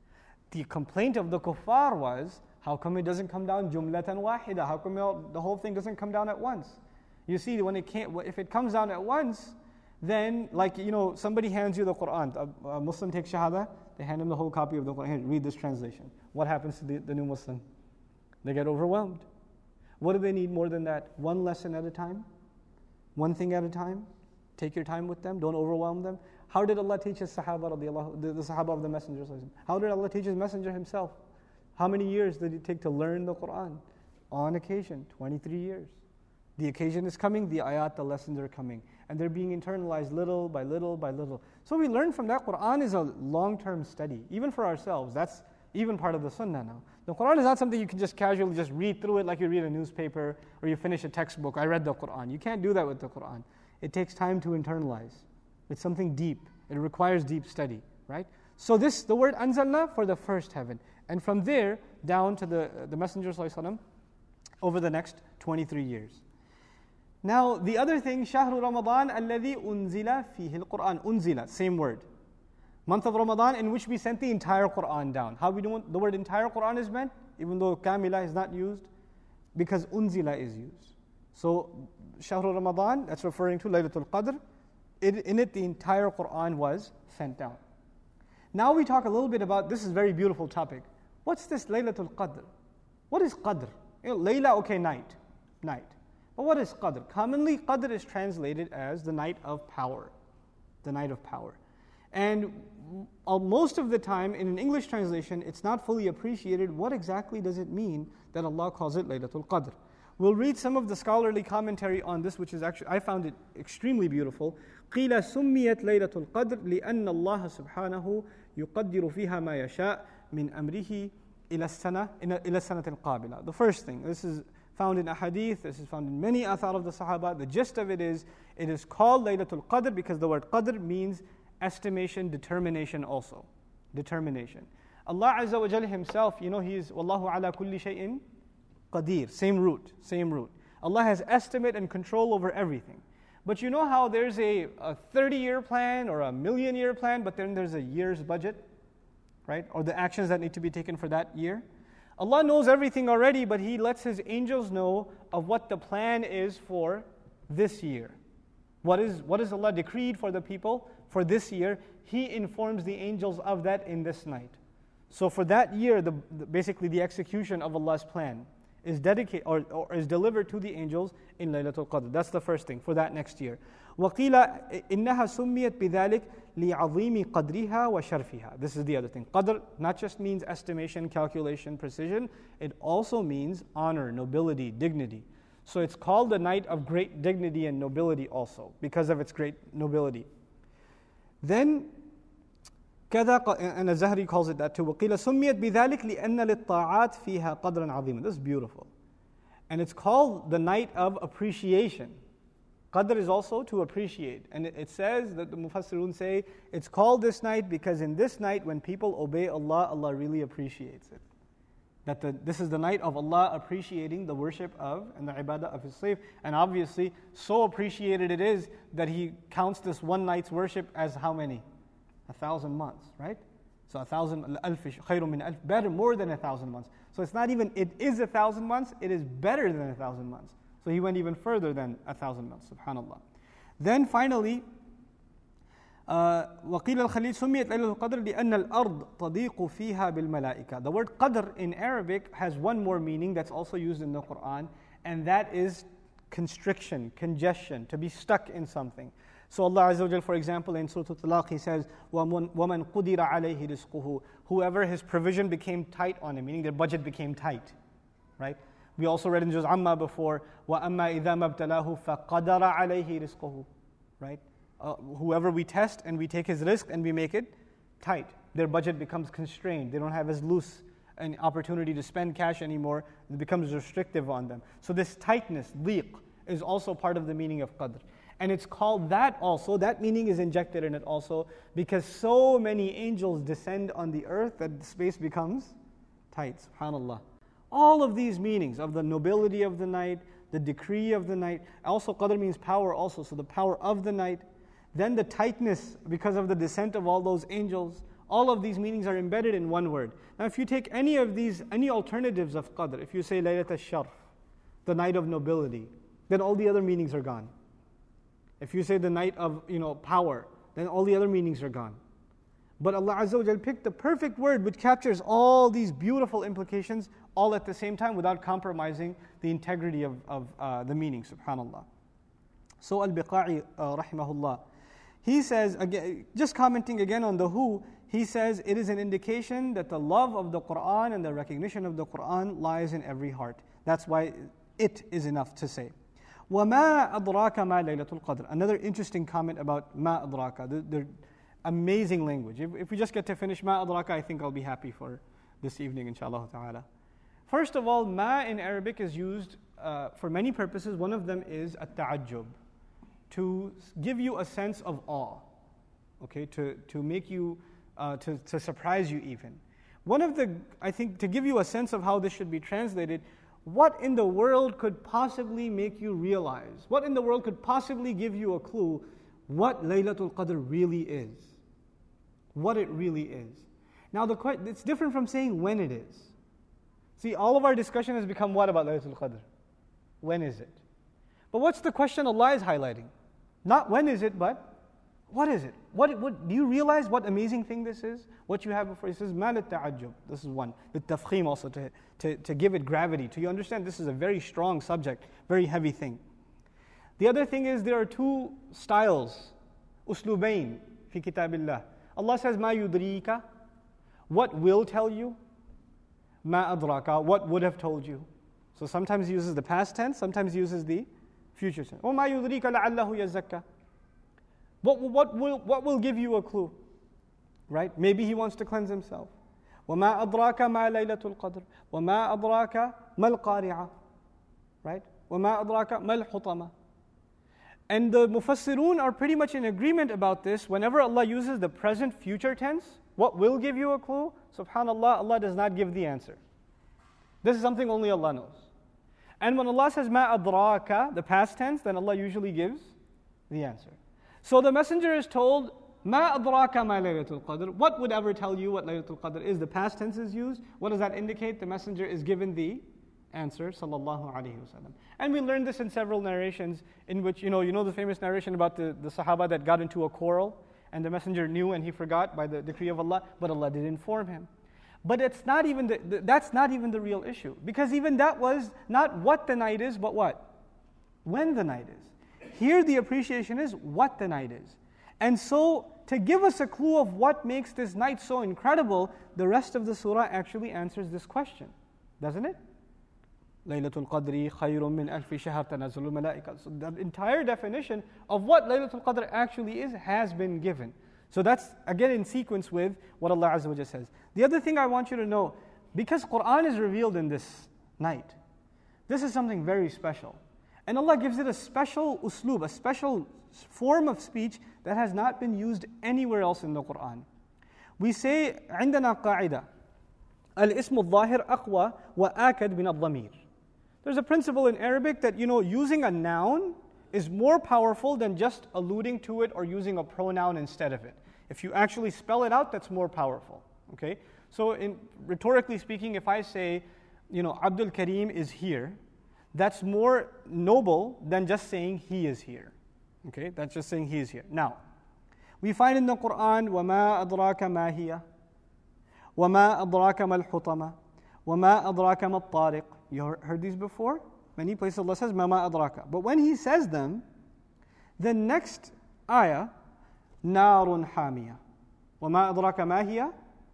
The complaint of the kuffar was, how come it doesn't come down jumlatan wahida? How come the whole thing doesn't come down at once? You see, when it can't, if it comes down at once, then like, you know, somebody hands you the Quran, a, a Muslim takes shahada, they hand him the whole copy of the Quran, here, read this translation. What happens to the, the new Muslim? They get overwhelmed. What do they need more than that? One lesson at a time? One thing at a time? Take your time with them, don't overwhelm them. How did Allah teach His Sahaba, radiallahu, the, the Sahaba of the Messenger? How did Allah teach His Messenger Himself? How many years did it take to learn the Quran? On occasion, twenty-three years. The occasion is coming, the ayat, the lessons are coming. And they're being internalized little by little by little. So we learn from that. Quran is a long-term study, even for ourselves. That's even part of the sunnah now. The Quran is not something you can just casually just read through it like you read a newspaper or you finish a textbook. I read the Quran. You can't do that with the Quran. It takes time to internalize. It's something deep. It requires deep study, right? So this, the word anzalna for the first heaven. And from there down to the, the Messenger ﷺ over the next twenty-three years. Now the other thing, شهر رمضان الذي أنزل فيه القرآن. Unzila, same word. Month of Ramadan in which we sent the entire Quran down. How we do the word entire Quran is meant, even though kamila is not used, because unzila is used. So شهر Ramadan, that's referring to Laylatul Qadr. It, in it, the entire Quran was sent down. Now we talk a little bit about, this is a very beautiful topic. What's this Laylatul Qadr? What is Qadr? You know, Layla, okay, night. Night. But what is Qadr? Commonly, Qadr is translated as the night of power. The night of power. And most of the time, in an English translation, it's not fully appreciated what exactly does it mean that Allah calls it Laylatul Qadr. We'll read some of the scholarly commentary on this, which is actually, I found it extremely beautiful. قِيلَ سُمِّيَتْ لَيْلَةُ الْقَدْرِ لِأَنَّ اللَّهَ سُبْحَانَهُ يُقَدِّرُ فِيهَا مَا يَشَاءُ مِنْ أَمْرِهِ إِلَى السَّنَةِ إِلَى السَّنَةِ الْقَابِلَةِ. The first thing, this is found in a hadith, this is found in many athar of the Sahaba. The gist of it is, it is called Laylatul Qadr because the word Qadr means estimation, determination also. Determination. Allah Azza wa Jalla Himself, you know, He is Wallahu ala kulli shay'in qadir. Same root, same root. Allah has estimate and control over everything. But you know how there's a, a thirty-year plan or a million-year plan, but then there's a year's budget, right? Or the actions that need to be taken for that year. Allah knows everything already, but He lets His angels know of what the plan is for this year. What is what is Allah decreed for the people for this year? He informs the angels of that in this night. So for that year, the, the basically the execution of Allah's plan is dedicated or, or is delivered to the angels in Laylatul Qadr. That's the first thing for that next year. وَقِيلَ إِنَّهَا سُمِّيَتْ بِذَلِكَ لِعَظِيمِ قَدْرِهَا وَشَرْفِهَا. This is the other thing. Qadr not just means estimation, calculation, precision. It also means honor, nobility, dignity. So it's called the night of great dignity and nobility also, because of its great nobility. Then, كذا, and Az-Zahri calls it that too. وَقِيلَ سُمِّيَتْ بِذَلِكَ لِأَنَّ لِلطَّاعَاتِ فِيهَا قَدْرًا عَظِيمًا. This is beautiful. And it's called the night of appreciation. Qadr is also to appreciate. And it, it says that the Mufassirun say, it's called this night because in this night when people obey Allah, Allah really appreciates it. That the, this is the night of Allah appreciating the worship of and the ibadah of His slave. And obviously, so appreciated it is that He counts this one night's worship as how many? A thousand months, right? So a thousand, alf, khayrun min alf, better, more than a thousand months. So it's not even, it is a thousand months, it is better than a thousand months. So He went even further than a thousand months, subhanAllah. Then finally, وَقِيلَ الْخَلِيلِ سُمِّيَتْ لَيْلَةُ الْقَدْرِ لِأَنَّ الْأَرْض تَضِيقُ فِيهَا بِالْمَلَائِكَةِ. The word qadr in Arabic has one more meaning that's also used in the Quran, and that is constriction, congestion, to be stuck in something. So Allah Azza wa Jal, for example, in Surah Al-Talaq, He says, وَمَنْ قُدِرَ عَلَيْهِ رِزْقُهُ. Whoever his provision became tight on him, meaning their budget became tight, right? We also read in Juz Amma before, وَأَمَّا إِذَا مَبْتَلَاهُ فَقَدَرَ عَلَيْهِ رِزْقُهُ. Right? Uh, whoever we test and we take his risk and we make it tight, their budget becomes constrained. They don't have as loose an opportunity to spend cash anymore. It becomes restrictive on them. So this tightness, dhiq, is also part of the meaning of qadr. And it's called that also, that meaning is injected in it also, because so many angels descend on the earth that the space becomes tight, subhanAllah. All of these meanings of the nobility of the night, the decree of the night, also qadr means power also, so the power of the night, then the tightness because of the descent of all those angels, all of these meanings are embedded in one word. Now if you take any of these, any alternatives of qadr, if you say Laylat al-Sharf, the night of nobility, then all the other meanings are gone. If you say the night of, you know, power, then all the other meanings are gone. But Allah Azza wa Jal picked the perfect word which captures all these beautiful implications all at the same time without compromising the integrity of, of uh, the meaning, subhanAllah. So Al-Biqa'i, uh, rahimahullah, he says, again, just commenting again on the who, he says, it is an indication that the love of the Qur'an and the recognition of the Qur'an lies in every heart. That's why it is enough to say. وَمَا أَدْرَاكَ مَا لَيْلَةُ الْقَدْرِ. Another interesting comment about مَا أَدْرَاكَ, the, the amazing language. If, if we just get to finish مَا أَدْرَاكَ, I think I'll be happy for this evening, inshaAllah ta'ala. First of all, ma in Arabic is used uh, for many purposes. One of them is at-ta'ajjub, to give you a sense of awe, okay, to, to make you, uh, to, to surprise you even. One of the, I think, to give you a sense of how this should be translated, what in the world could possibly make you realize, what in the world could possibly give you a clue what Laylatul Qadr really is, what it really is. Now, the it's different from saying when it is. See, all of our discussion has become what about Laylatul Qadr? When is it? But what's the question Allah is highlighting? Not when is it, but what is it? What, what do you realize what amazing thing this is? What you have before? It says, مَا لِلتَّعَجُّبِ. This is one. The tafkhim also, to, to, to give it gravity. To you understand this is a very strong subject, very heavy thing. The other thing is there are two styles, uslubain fi kitabillah. Allah says, مَا يُدْرِيكَ. What will tell you? مَا أَدْرَاكَ. What would have told you? So sometimes he uses the past tense, sometimes he uses the future tense. وَمَا يُدْرِيكَ لَعَلَّهُ يَزَّكَّى. What, what, will, what will give you a clue? Right? Maybe he wants to cleanse himself. وَمَا أَدْرَاكَ مَا لَيْلَةُ الْقَدْرِ وَمَا أَدْرَاكَ مَا الْقَارِعَةُ. Right? وَمَا أَدْرَاكَ مَا الْحُطَمَةُ. And the Mufassirun are pretty much in agreement about this. Whenever Allah uses the present future tense, what will give you a clue? Subhanallah, Allah does not give the answer. This is something only Allah knows. And when Allah says مَا أَدْرَاكَ, the past tense, then Allah usually gives the answer. So the messenger is told, مَا أَدْرَاكَ مَا لَيْلَةُ الْقَدْرِ. What would ever tell you what Laylatul Qadr is? The past tense is used. What does that indicate? The messenger is given the answer, sallallahu alayhi wasallam. And we learned this in several narrations in which, you know, you know the famous narration about the, the Sahaba that got into a quarrel and the messenger knew and he forgot by the decree of Allah, but Allah did inform him. But it's not even the, the, that's not even the real issue. Because even that was not what the night is, but what? When the night is. Here the appreciation is what the night is. And so, to give us a clue of what makes this night so incredible, the rest of the surah actually answers this question. Doesn't it? Laylatul Qadri khayrun min alfi shahr tanazzalul malaika. So the entire definition of what Laylatul Qadr actually is has been given. So that's again in sequence with what Allah Azza wa Jalla says. The other thing I want you to know, because Quran is revealed in this night, this is something very special. And Allah gives it a special usloob, a special form of speech that has not been used anywhere else in the Quran. We say, عندنا قاعدة الاسم الظاهر أقوى وآكد من الضمير. There's a principle in Arabic that, you know, using a noun is more powerful than just alluding to it or using a pronoun instead of it. If you actually spell it out, that's more powerful. Okay? So, in rhetorically speaking, if I say, you know, Abdul Kareem is here, that's more noble than just saying he is here. Okay? That's just saying he is here. Now, we find in the Quran, وَمَا أَدْرَاكَ مَا هِيَ وَمَا أَدْرَاكَ مَا الْحُطَمَةِ وَمَا أَدْرَاكَ مَا الطَّارِقِ. You heard these before? Many places Allah says, مَا أَدْرَاكَ. But when He says them, the next ayah, نَارٌ حَامِيَةٌ. وَمَا أَدْرَاكَ مَا هِيَ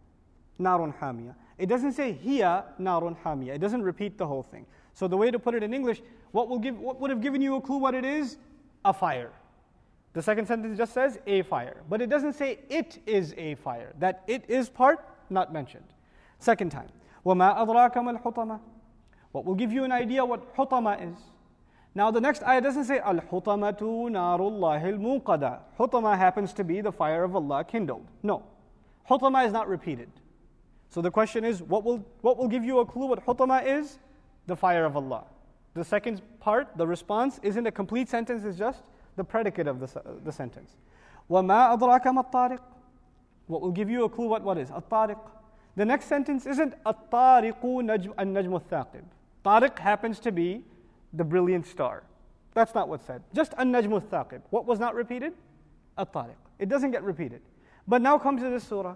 نَارٌ حَامِيَةٌ. It doesn't say hiya narun hamiya. It doesn't repeat the whole thing. So the way to put it in English, what will give, what would have given you a clue what it is? A fire. The second sentence just says a fire. But it doesn't say it is a fire. That it is part, not mentioned. Second time, وَمَا أَدْرَاكَ مَا الْحُطَمَةِ. What will give you an idea what hutama is? Now the next ayah doesn't say al-hutamatu narullahil muqada. Hutama happens to be the fire of Allah kindled. No. Hutama is not repeated. So the question is, what will what will give you a clue what hutama is? The fire of Allah. The second part, the response, isn't a complete sentence, it's just the predicate of the, the sentence. وَمَا أَدْرَاكَ مَا الطَّارِقُ. What will give you a clue what, what is? At-tariq. The next sentence isn't At-tariqu najm an-najmu al-thaqib. Tariq happens to be the brilliant star. That's not what's said. Just an-najmu al-thaqib. What was not repeated? At-tariq. It doesn't get repeated. But now comes to this surah.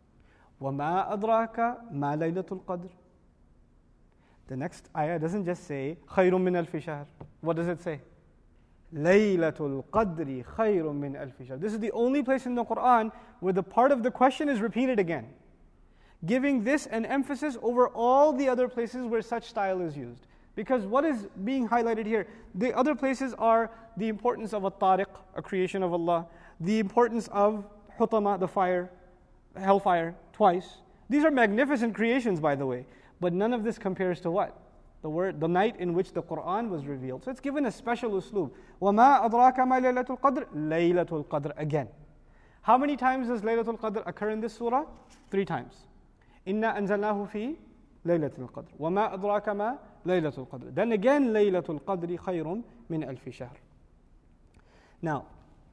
وَمَا أَدْرَاكَ مَا لَيْلَةُ الْقَدْرِ. The next ayah doesn't just say خَيْرٌ مِّنْ أَلْفِ شَهْرٍ. What does it say? لَيْلَةُ الْقَدْرِ خَيْرٌ مِّنْ أَلْفِ شَهْرٍ. This is the only place in the Quran where the part of the question is repeated again, giving this an emphasis over all the other places where such style is used. Because what is being highlighted here? The other places are the importance of at-tariq, a creation of Allah, the importance of hutama, the fire, hellfire, twice. These are magnificent creations, by the way. But none of this compares to what? The word, the night in which the Quran was revealed. So it's given a special usloob. وَمَا أَدْرَاكَ مَا لَيْلَةُ الْقَدْرِ لَيْلَةُ الْقَدْرِ again. How many times does Laylatul Qadr occur in this surah? Three times. إِنَّا أَنزَلْنَاهُ فِي لَيْلَةِ الْقَدْرِ وَمَا أَدْرَاكَ مَا لَيْلَةُ الْقَدْرِ. Then again, لَيْلَةُ الْقَدْرِ خَيْرٌ مِنْ أَلْفِ شَهْرٍ. Now,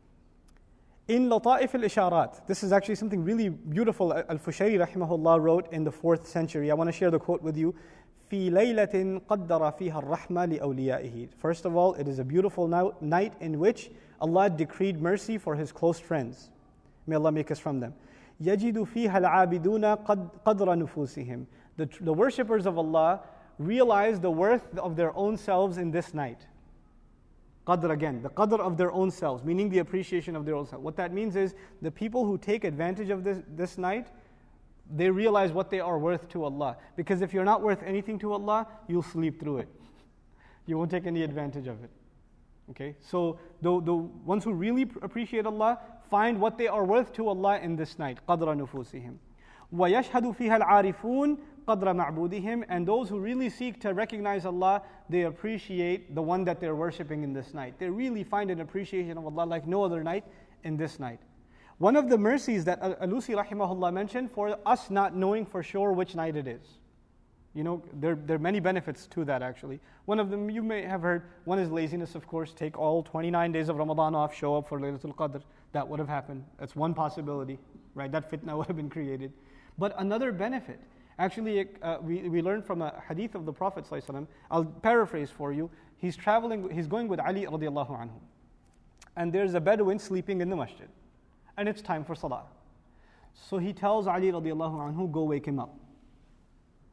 in Lata'if al-Isharat, this is actually something really beautiful Al-Fushayri rahimahullah wrote in the fourth century. I want to share the quote with you. في ليلة قدر فيها الرحمة لأوليائه. First of all, it is a beautiful night in which Allah decreed mercy for His close friends. May Allah make us from them. يجد فيها العابدون قدر نفوسهم. The, the worshippers of Allah realize the worth of their own selves in this night. Qadr again, the qadr of their own selves, meaning the appreciation of their own selves. What that means is the people who take advantage of this, this night, they realize what they are worth to Allah. Because if you're not worth anything to Allah, you'll sleep through it. You won't take any advantage of it. Okay, so the, the ones who really appreciate Allah find what they are worth to Allah in this night. قَدْرَ نُفُوسِهِمْ وَيَشْهَدُ فِيهَا الْعَارِفُونَ قَدْرَ مَعْبُودِهِمْ. And those who really seek to recognize Allah, they appreciate the one that they're worshipping in this night. They really find an appreciation of Allah like no other night in this night. One of the mercies that Alusi rahimahullah mentioned for us not knowing for sure which night it is. You know, there, there are many benefits to that actually. One of them you may have heard, one is laziness, of course. Take all twenty-nine days of Ramadan off, show up for Laylatul Qadr. That would have happened. That's one possibility, right? That fitna would have been created. But another benefit, actually uh, we, we learned from a hadith of the Prophet ﷺ. I'll paraphrase for you. He's traveling, he's going with Ali radiallahu anhu. And there's a Bedouin sleeping in the masjid. And it's time for salah. So he tells Ali radiallahu anhu, go wake him up.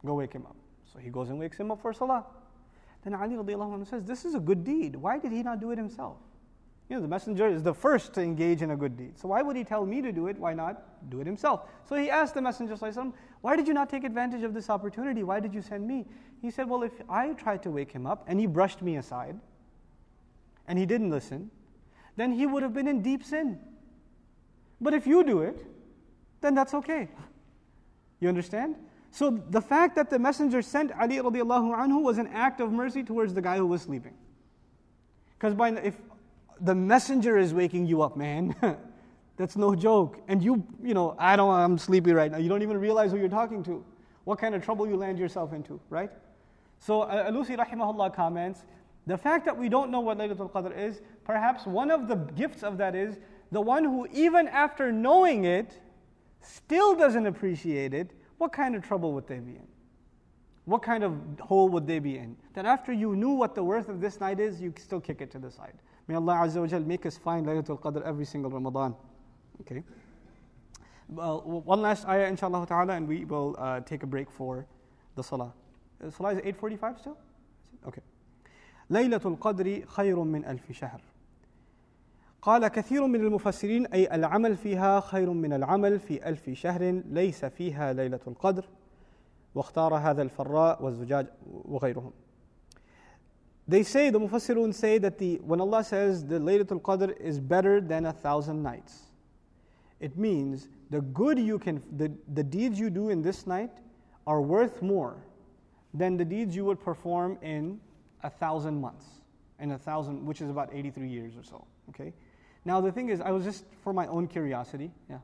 Go wake him up. So he goes and wakes him up for salah. Then Ali radiallahu anhu says, this is a good deed. Why did he not do it himself? You know, the messenger is the first to engage in a good deed. So why would he tell me to do it? Why not do it himself? So he asked the Messenger sallallahu alaihi wasallam, why did you not take advantage of this opportunity? Why did you send me? He said, well, if I tried to wake him up and he brushed me aside and he didn't listen, then he would have been in deep sin. But if you do it, then that's okay. You understand? So the fact that the messenger sent Ali radiallahu anhu was an act of mercy towards the guy who was sleeping. Because by if the messenger is waking you up, man, that's no joke. And you, you know, I don't, I'm sleepy right now. You don't even realize who you're talking to. What kind of trouble you land yourself into, right? So Alusi rahimahullah comments, the fact that we don't know what Laylatul Qadr is, perhaps one of the gifts of that is the one who even after knowing it, still doesn't appreciate it, what kind of trouble would they be in? What kind of hole would they be in? That after you knew what the worth of this night is, you still kick it to the side. May Allah Azza wa Jal make us find Laylatul Qadr every single Ramadan. Okay. Well, one last ayah inshallah ta'ala and we will uh, take a break for the salah. The salah is eight forty-five still? Okay. Laylatul Qadri khayrun min alfi shahr. قال كثير من المفسرين أي العمل فيها خير من العمل في ألف شهر ليس فيها ليلة القدر واختار هذا الفراء والزجاج وغيرهم. They say, the Mufassirun say that the when Allah says the Laylatul Qadr is better than a thousand nights, it means the good you can, the, the deeds you do in this night are worth more than the deeds you would perform in a thousand months, in a thousand, which is about eighty-three years or so. Okay. Now the thing is, I was just for my own curiosity, yeah.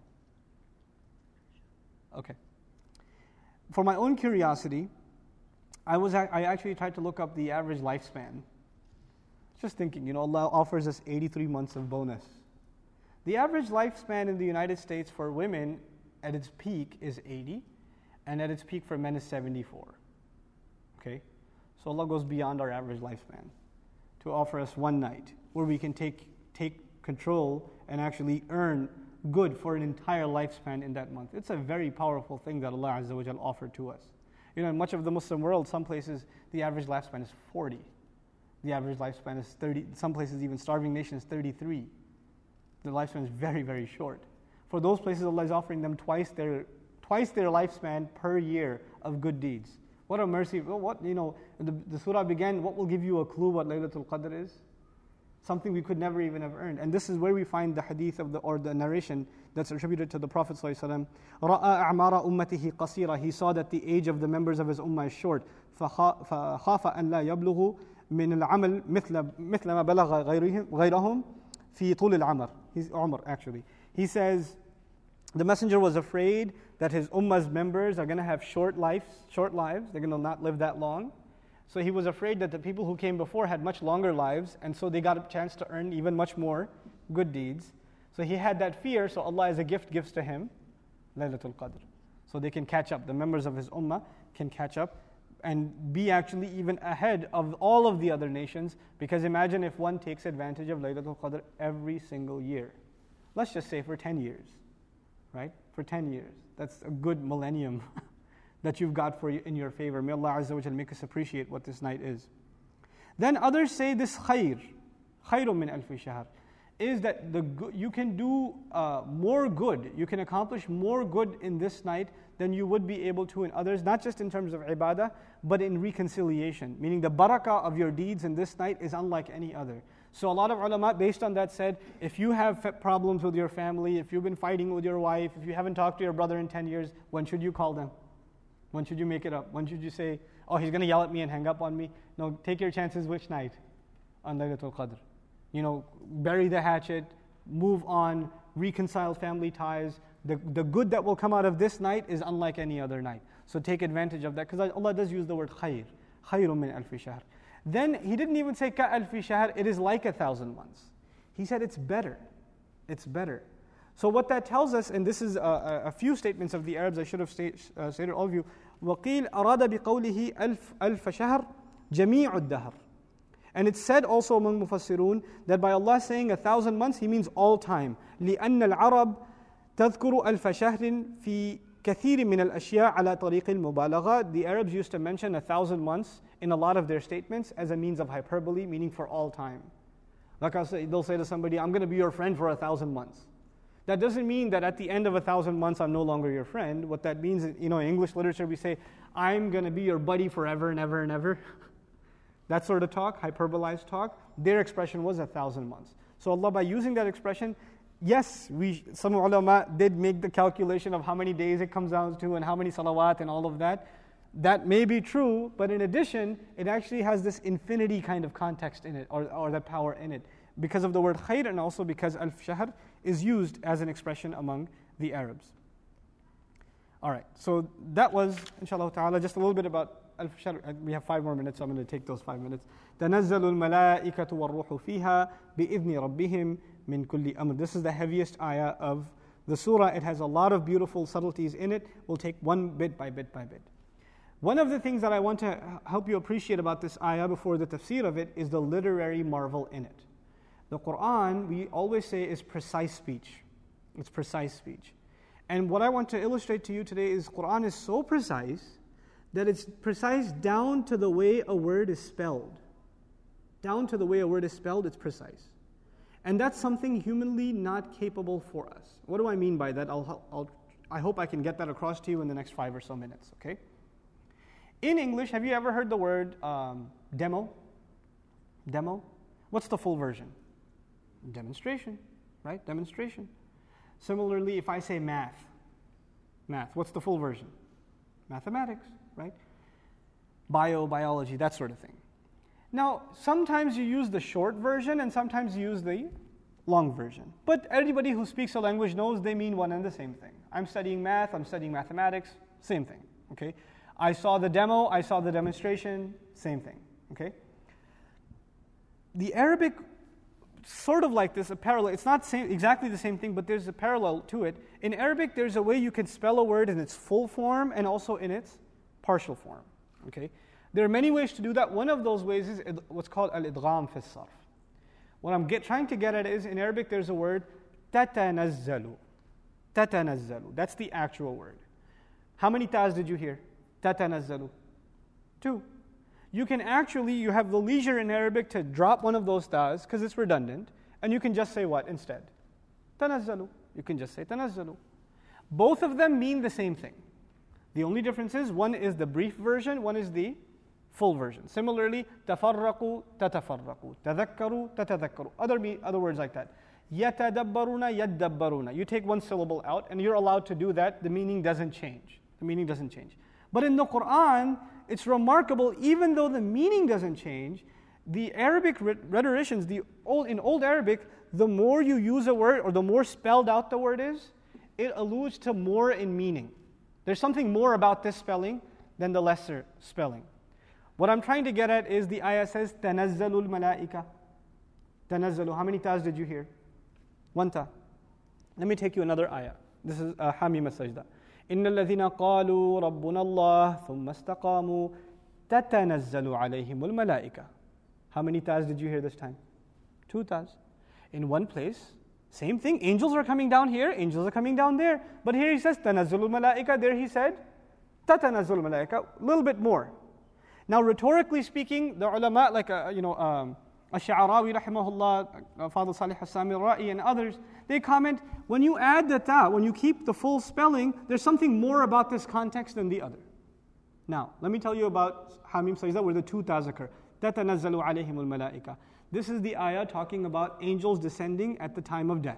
Okay. For my own curiosity, I was I actually tried to look up the average lifespan. Just thinking, you know, Allah offers us eighty-three months of bonus. The average lifespan in the United States for women at its peak is eighty, and at its peak for men is seventy-four. Okay? So Allah goes beyond our average lifespan to offer us one night where we can take take control and actually earn good for an entire lifespan in that month. It's a very powerful thing that Allah Azza wa Jal offered to us. You know, in much of the Muslim world, some places the average lifespan is forty. The average lifespan is thirty. Some places, even starving nations, thirty-three. The lifespan is very, very short. For those places, Allah is offering them twice their twice their lifespan per year of good deeds. What a mercy! Well, what you know, the, the surah began. What will give you a clue what Laylatul Qadr is? Something we could never even have earned. And this is where we find the hadith of the or the narration that's attributed to the Prophet ﷺ. رَأَى أَعْمَارَ أُمَّتِهِ قَصِيرًا. He saw that the age of the members of his ummah is short. فَخَافَ أَنْ لَا يَبْلُغُ مِنَ الْعَمَلِ مِثْلَ مِثْلَ مَا بَلَغَ غَيْرَهُم فِي طُولِ الْعَمَرِ. He's Umar actually. He says, the messenger was afraid that his ummah's members are going to have short lives, short lives. They're going to not live that long. So he was afraid that the people who came before had much longer lives, and so they got a chance to earn even much more good deeds. So he had that fear, so Allah as a gift gives to him Laylatul Qadr. So they can catch up, the members of his ummah can catch up and be actually even ahead of all of the other nations, because imagine if one takes advantage of Laylatul Qadr every single year. Let's just say for ten years, right? For ten years. That's a good millennium that you've got for you in your favor. May Allah Azza wa Jal make us appreciate what this night is. Then others say this khayr, khayrun min alfi shahr, is that the good, you can do uh, more good, you can accomplish more good in this night than you would be able to in others, not just in terms of ibadah, but in reconciliation. Meaning the barakah of your deeds in this night is unlike any other. So a lot of ulama based on that said, if you have problems with your family, if you've been fighting with your wife, if you haven't talked to your brother in ten years, when should you call them? When should you make it up? When should you say, oh, he's going to yell at me and hang up on me? No, take your chances which night? On Laylatul Qadr. You know, bury the hatchet, move on, reconcile family ties. The, the good that will come out of this night is unlike any other night. So take advantage of that, because Allah does use the word khayr. Khayrun min alfi shahr. Then He didn't even say ka alfi shahr, it is like a thousand months. He said it's better. It's better. So what that tells us, and this is a, a few statements of the Arabs, I should have state, uh, stated all of you. وَقِيلْ أَرَادَ بِقَوْلِهِ أَلْفَ أَلْفَ شَهْرٍ جَمِيعُ الدَّهْرِ. And it's said also among Mufassirun that by Allah saying a thousand months, He means all time. لِأَنَّ الْعَرَبْ تَذْكُرُ أَلْفَ شَهْرٍ فِي كثير من الأشياء على طريق المبالغة. The Arabs used to mention a thousand months in a lot of their statements as a means of hyperbole, meaning for all time. Like I say, they'll say to somebody, I'm going to be your friend for a thousand months. That doesn't mean that at the end of a thousand months, I'm no longer your friend. What that means is, you know, in English literature, we say, I'm going to be your buddy forever and ever and ever. That sort of talk, hyperbolized talk, their expression was a thousand months. So Allah, by using that expression, yes, we some ulama did make the calculation of how many days it comes down to and how many salawat and all of that. That may be true, but in addition, it actually has this infinity kind of context in it, or, or that power in it, because of the word khayr and also because al-shahr is used as an expression among the Arabs. All right, so that was, inshallah ta'ala, just a little bit about al-shahr. We have five more minutes, so I'm going to take those five minutes. تَنَزَّلُ الْمَلَائِكَةُ وَالرُّوحُ فِيهَا بِإِذْنِ رَبِّهِمْ مِنْ كُلِّ أَمْرٍ. This is the heaviest ayah of the surah. It has a lot of beautiful subtleties in it. We'll take one bit by bit by bit. One of the things that I want to help you appreciate about this ayah before the tafsir of it is the literary marvel in it. The Quran, we always say, is precise speech. It's precise speech. And what I want to illustrate to you today is Quran is so precise that it's precise down to the way a word is spelled. Down to the way a word is spelled, it's precise. And that's something humanly not capable for us. What do I mean by that? I'll, I'll, I hope I can get that across to you in the next five or so minutes, okay? In English, have you ever heard the word um, demo? Demo? What's the full version? Demonstration, right? Demonstration. Similarly, if I say math, math, what's the full version? Mathematics, right? Bio, biology, that sort of thing. Now, sometimes you use the short version and sometimes you use the long version. But everybody who speaks a language knows they mean one and the same thing. I'm studying math, I'm studying mathematics, same thing, okay? I saw the demo, I saw the demonstration, same thing, okay? The Arabic, sort of like this, a parallel, it's not same, exactly the same thing, but there's a parallel to it. In Arabic, there's a way you can spell a word in its full form and also in its partial form, okay? There are many ways to do that. One of those ways is what's called al-idgham fi as-sarf. What I'm get, trying to get at is, in Arabic, there's a word, tatanazzalu. Tatanazzalu. That's the actual word. How many tas did you hear? Tatanazzalu. Two. You can actually, you have the leisure in Arabic to drop one of those tas, because it's redundant, and you can just say what instead? Tanazzalu. You can just say tanazzalu. Both of them mean the same thing. The only difference is, one is the brief version, one is the full version. Similarly, tafarraqu, tatafarraqu, tadhakkaru, tatadhakkaru. Other, me, other words like that. Yatadabbaruna, yaddabbaruna. You take one syllable out, and you're allowed to do that. The meaning doesn't change. The meaning doesn't change. But in the Quran, it's remarkable, even though the meaning doesn't change, the Arabic rhetoricians, the old, in Old Arabic, the more you use a word, or the more spelled out the word is, it alludes to more in meaning. There's something more about this spelling than the lesser spelling. What I'm trying to get at is the ayah says, تَنَزَّلُ الْمَلَائِكَةِ. تَنَزَّلُ. How many tas did you hear? One ta. Let me take you another ayah. This is uh, Hamim as-Sajda. إِنَّ الَّذِينَ قَالُوا رَبُّنَا اللَّهُ ثُمَّ اسْتَقَامُوا تَتَنَزَّلُ عَلَيْهِمُ الْمَلَائِكَةِ. How many tas did you hear this time? Two tas. In one place, same thing. Angels are coming down here, angels are coming down there. But here he says, تَنَزَّلُ الْمَلَائِكَةِ. There he said, تَتَنَزَّلُ الْمَلَائِكَةِ. A little bit more. Now, rhetorically speaking, the ulama, like, uh, you know, um, Ash-Sha'arawi, rahimahullah, uh, Fadl Salih As-Samir-Ra'i, and others, they comment, when you add the ta, when you keep the full spelling, there's something more about this context than the other. Now, let me tell you about Hamim Sajda, where the two tas occur. تَتَنَزَّلُ عَلَيْهِمُ الْمَلَائِكَةِ. This is the ayah talking about angels descending at the time of death.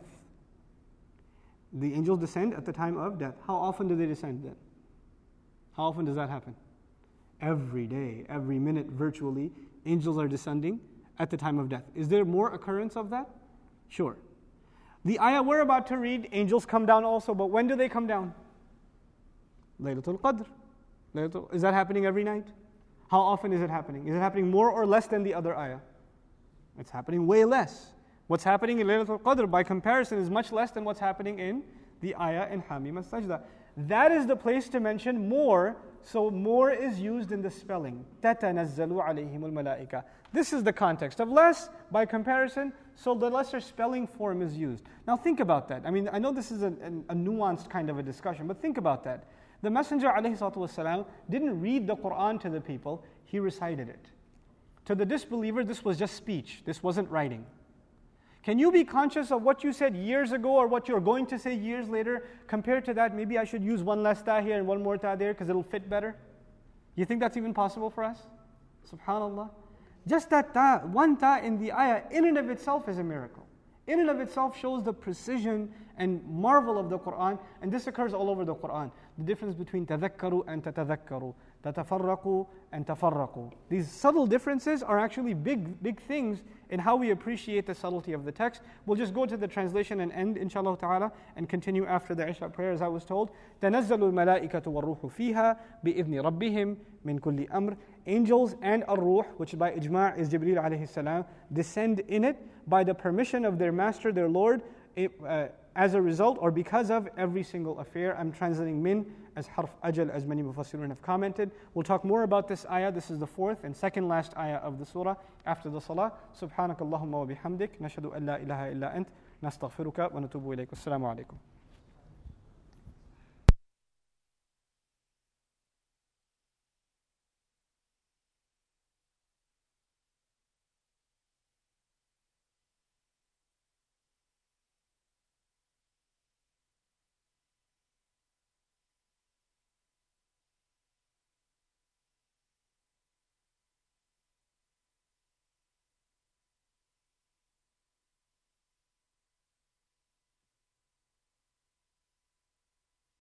The angels descend at the time of death. How often do they descend then? How often does that happen? Every day, every minute, virtually, angels are descending at the time of death. Is there more occurrence of that? Sure. The ayah we're about to read, angels come down also, but when do they come down? Laylatul Qadr. Laylatul, is that happening every night? How often is it happening? Is it happening more or less than the other ayah? It's happening way less. What's happening in Laylatul Qadr by comparison is much less than what's happening in the ayah in Hamim as-Sajda. that is the place to mention more. So more is used in the spelling. تَتَنَزَّلُ عَلَيْهِمُ الْمَلَائِكَةِ. This is the context of less, by comparison, so the lesser spelling form is used. Now think about that. I mean, I know this is a, a, a nuanced kind of a discussion, but think about that. The Messenger ﷺ didn't read the Qur'an to the people, he recited it. To the disbeliever, this was just speech, this wasn't writing. Can you be conscious of what you said years ago or what you're going to say years later? Compared to that, maybe I should use one less ta here and one more ta there because it'll fit better? You think that's even possible for us? SubhanAllah. Just that ta, one ta in the ayah, in and of itself is a miracle. In and of itself shows the precision and marvel of the Qur'an, and this occurs all over the Qur'an. The difference between تَذَكَّرُوا and تَتَذَكَّرُوا, تَتَفَرَّقُوا and تَفَرَّقُوا. These subtle differences are actually big, big things in how we appreciate the subtlety of the text. We'll just go to the translation and end, inshallah ta'ala, and continue after the Isha prayer as I was told. تَنَزَّلُ الْمَلَائِكَةُ وَالرُّوحُ فِيهَا بِإِذْنِ رَبِّهِمْ مِنْ كُلِّ أَمْرٍ. Angels and ar-ruh, which by ijma' is Jibreel alayhi salam, descend in it by the permission of their master, their Lord, it, uh, as a result or because of every single affair. I'm translating min as harf ajal, as many mufassirun have commented. We'll talk more about this ayah. This is the fourth and second last ayah of the surah after the salah. Subhanakallahumma wa bihamdik, nashhadu an la ilaha illa ant, nastaghfiruka wa natubu ilayk. Assalamu alaikum.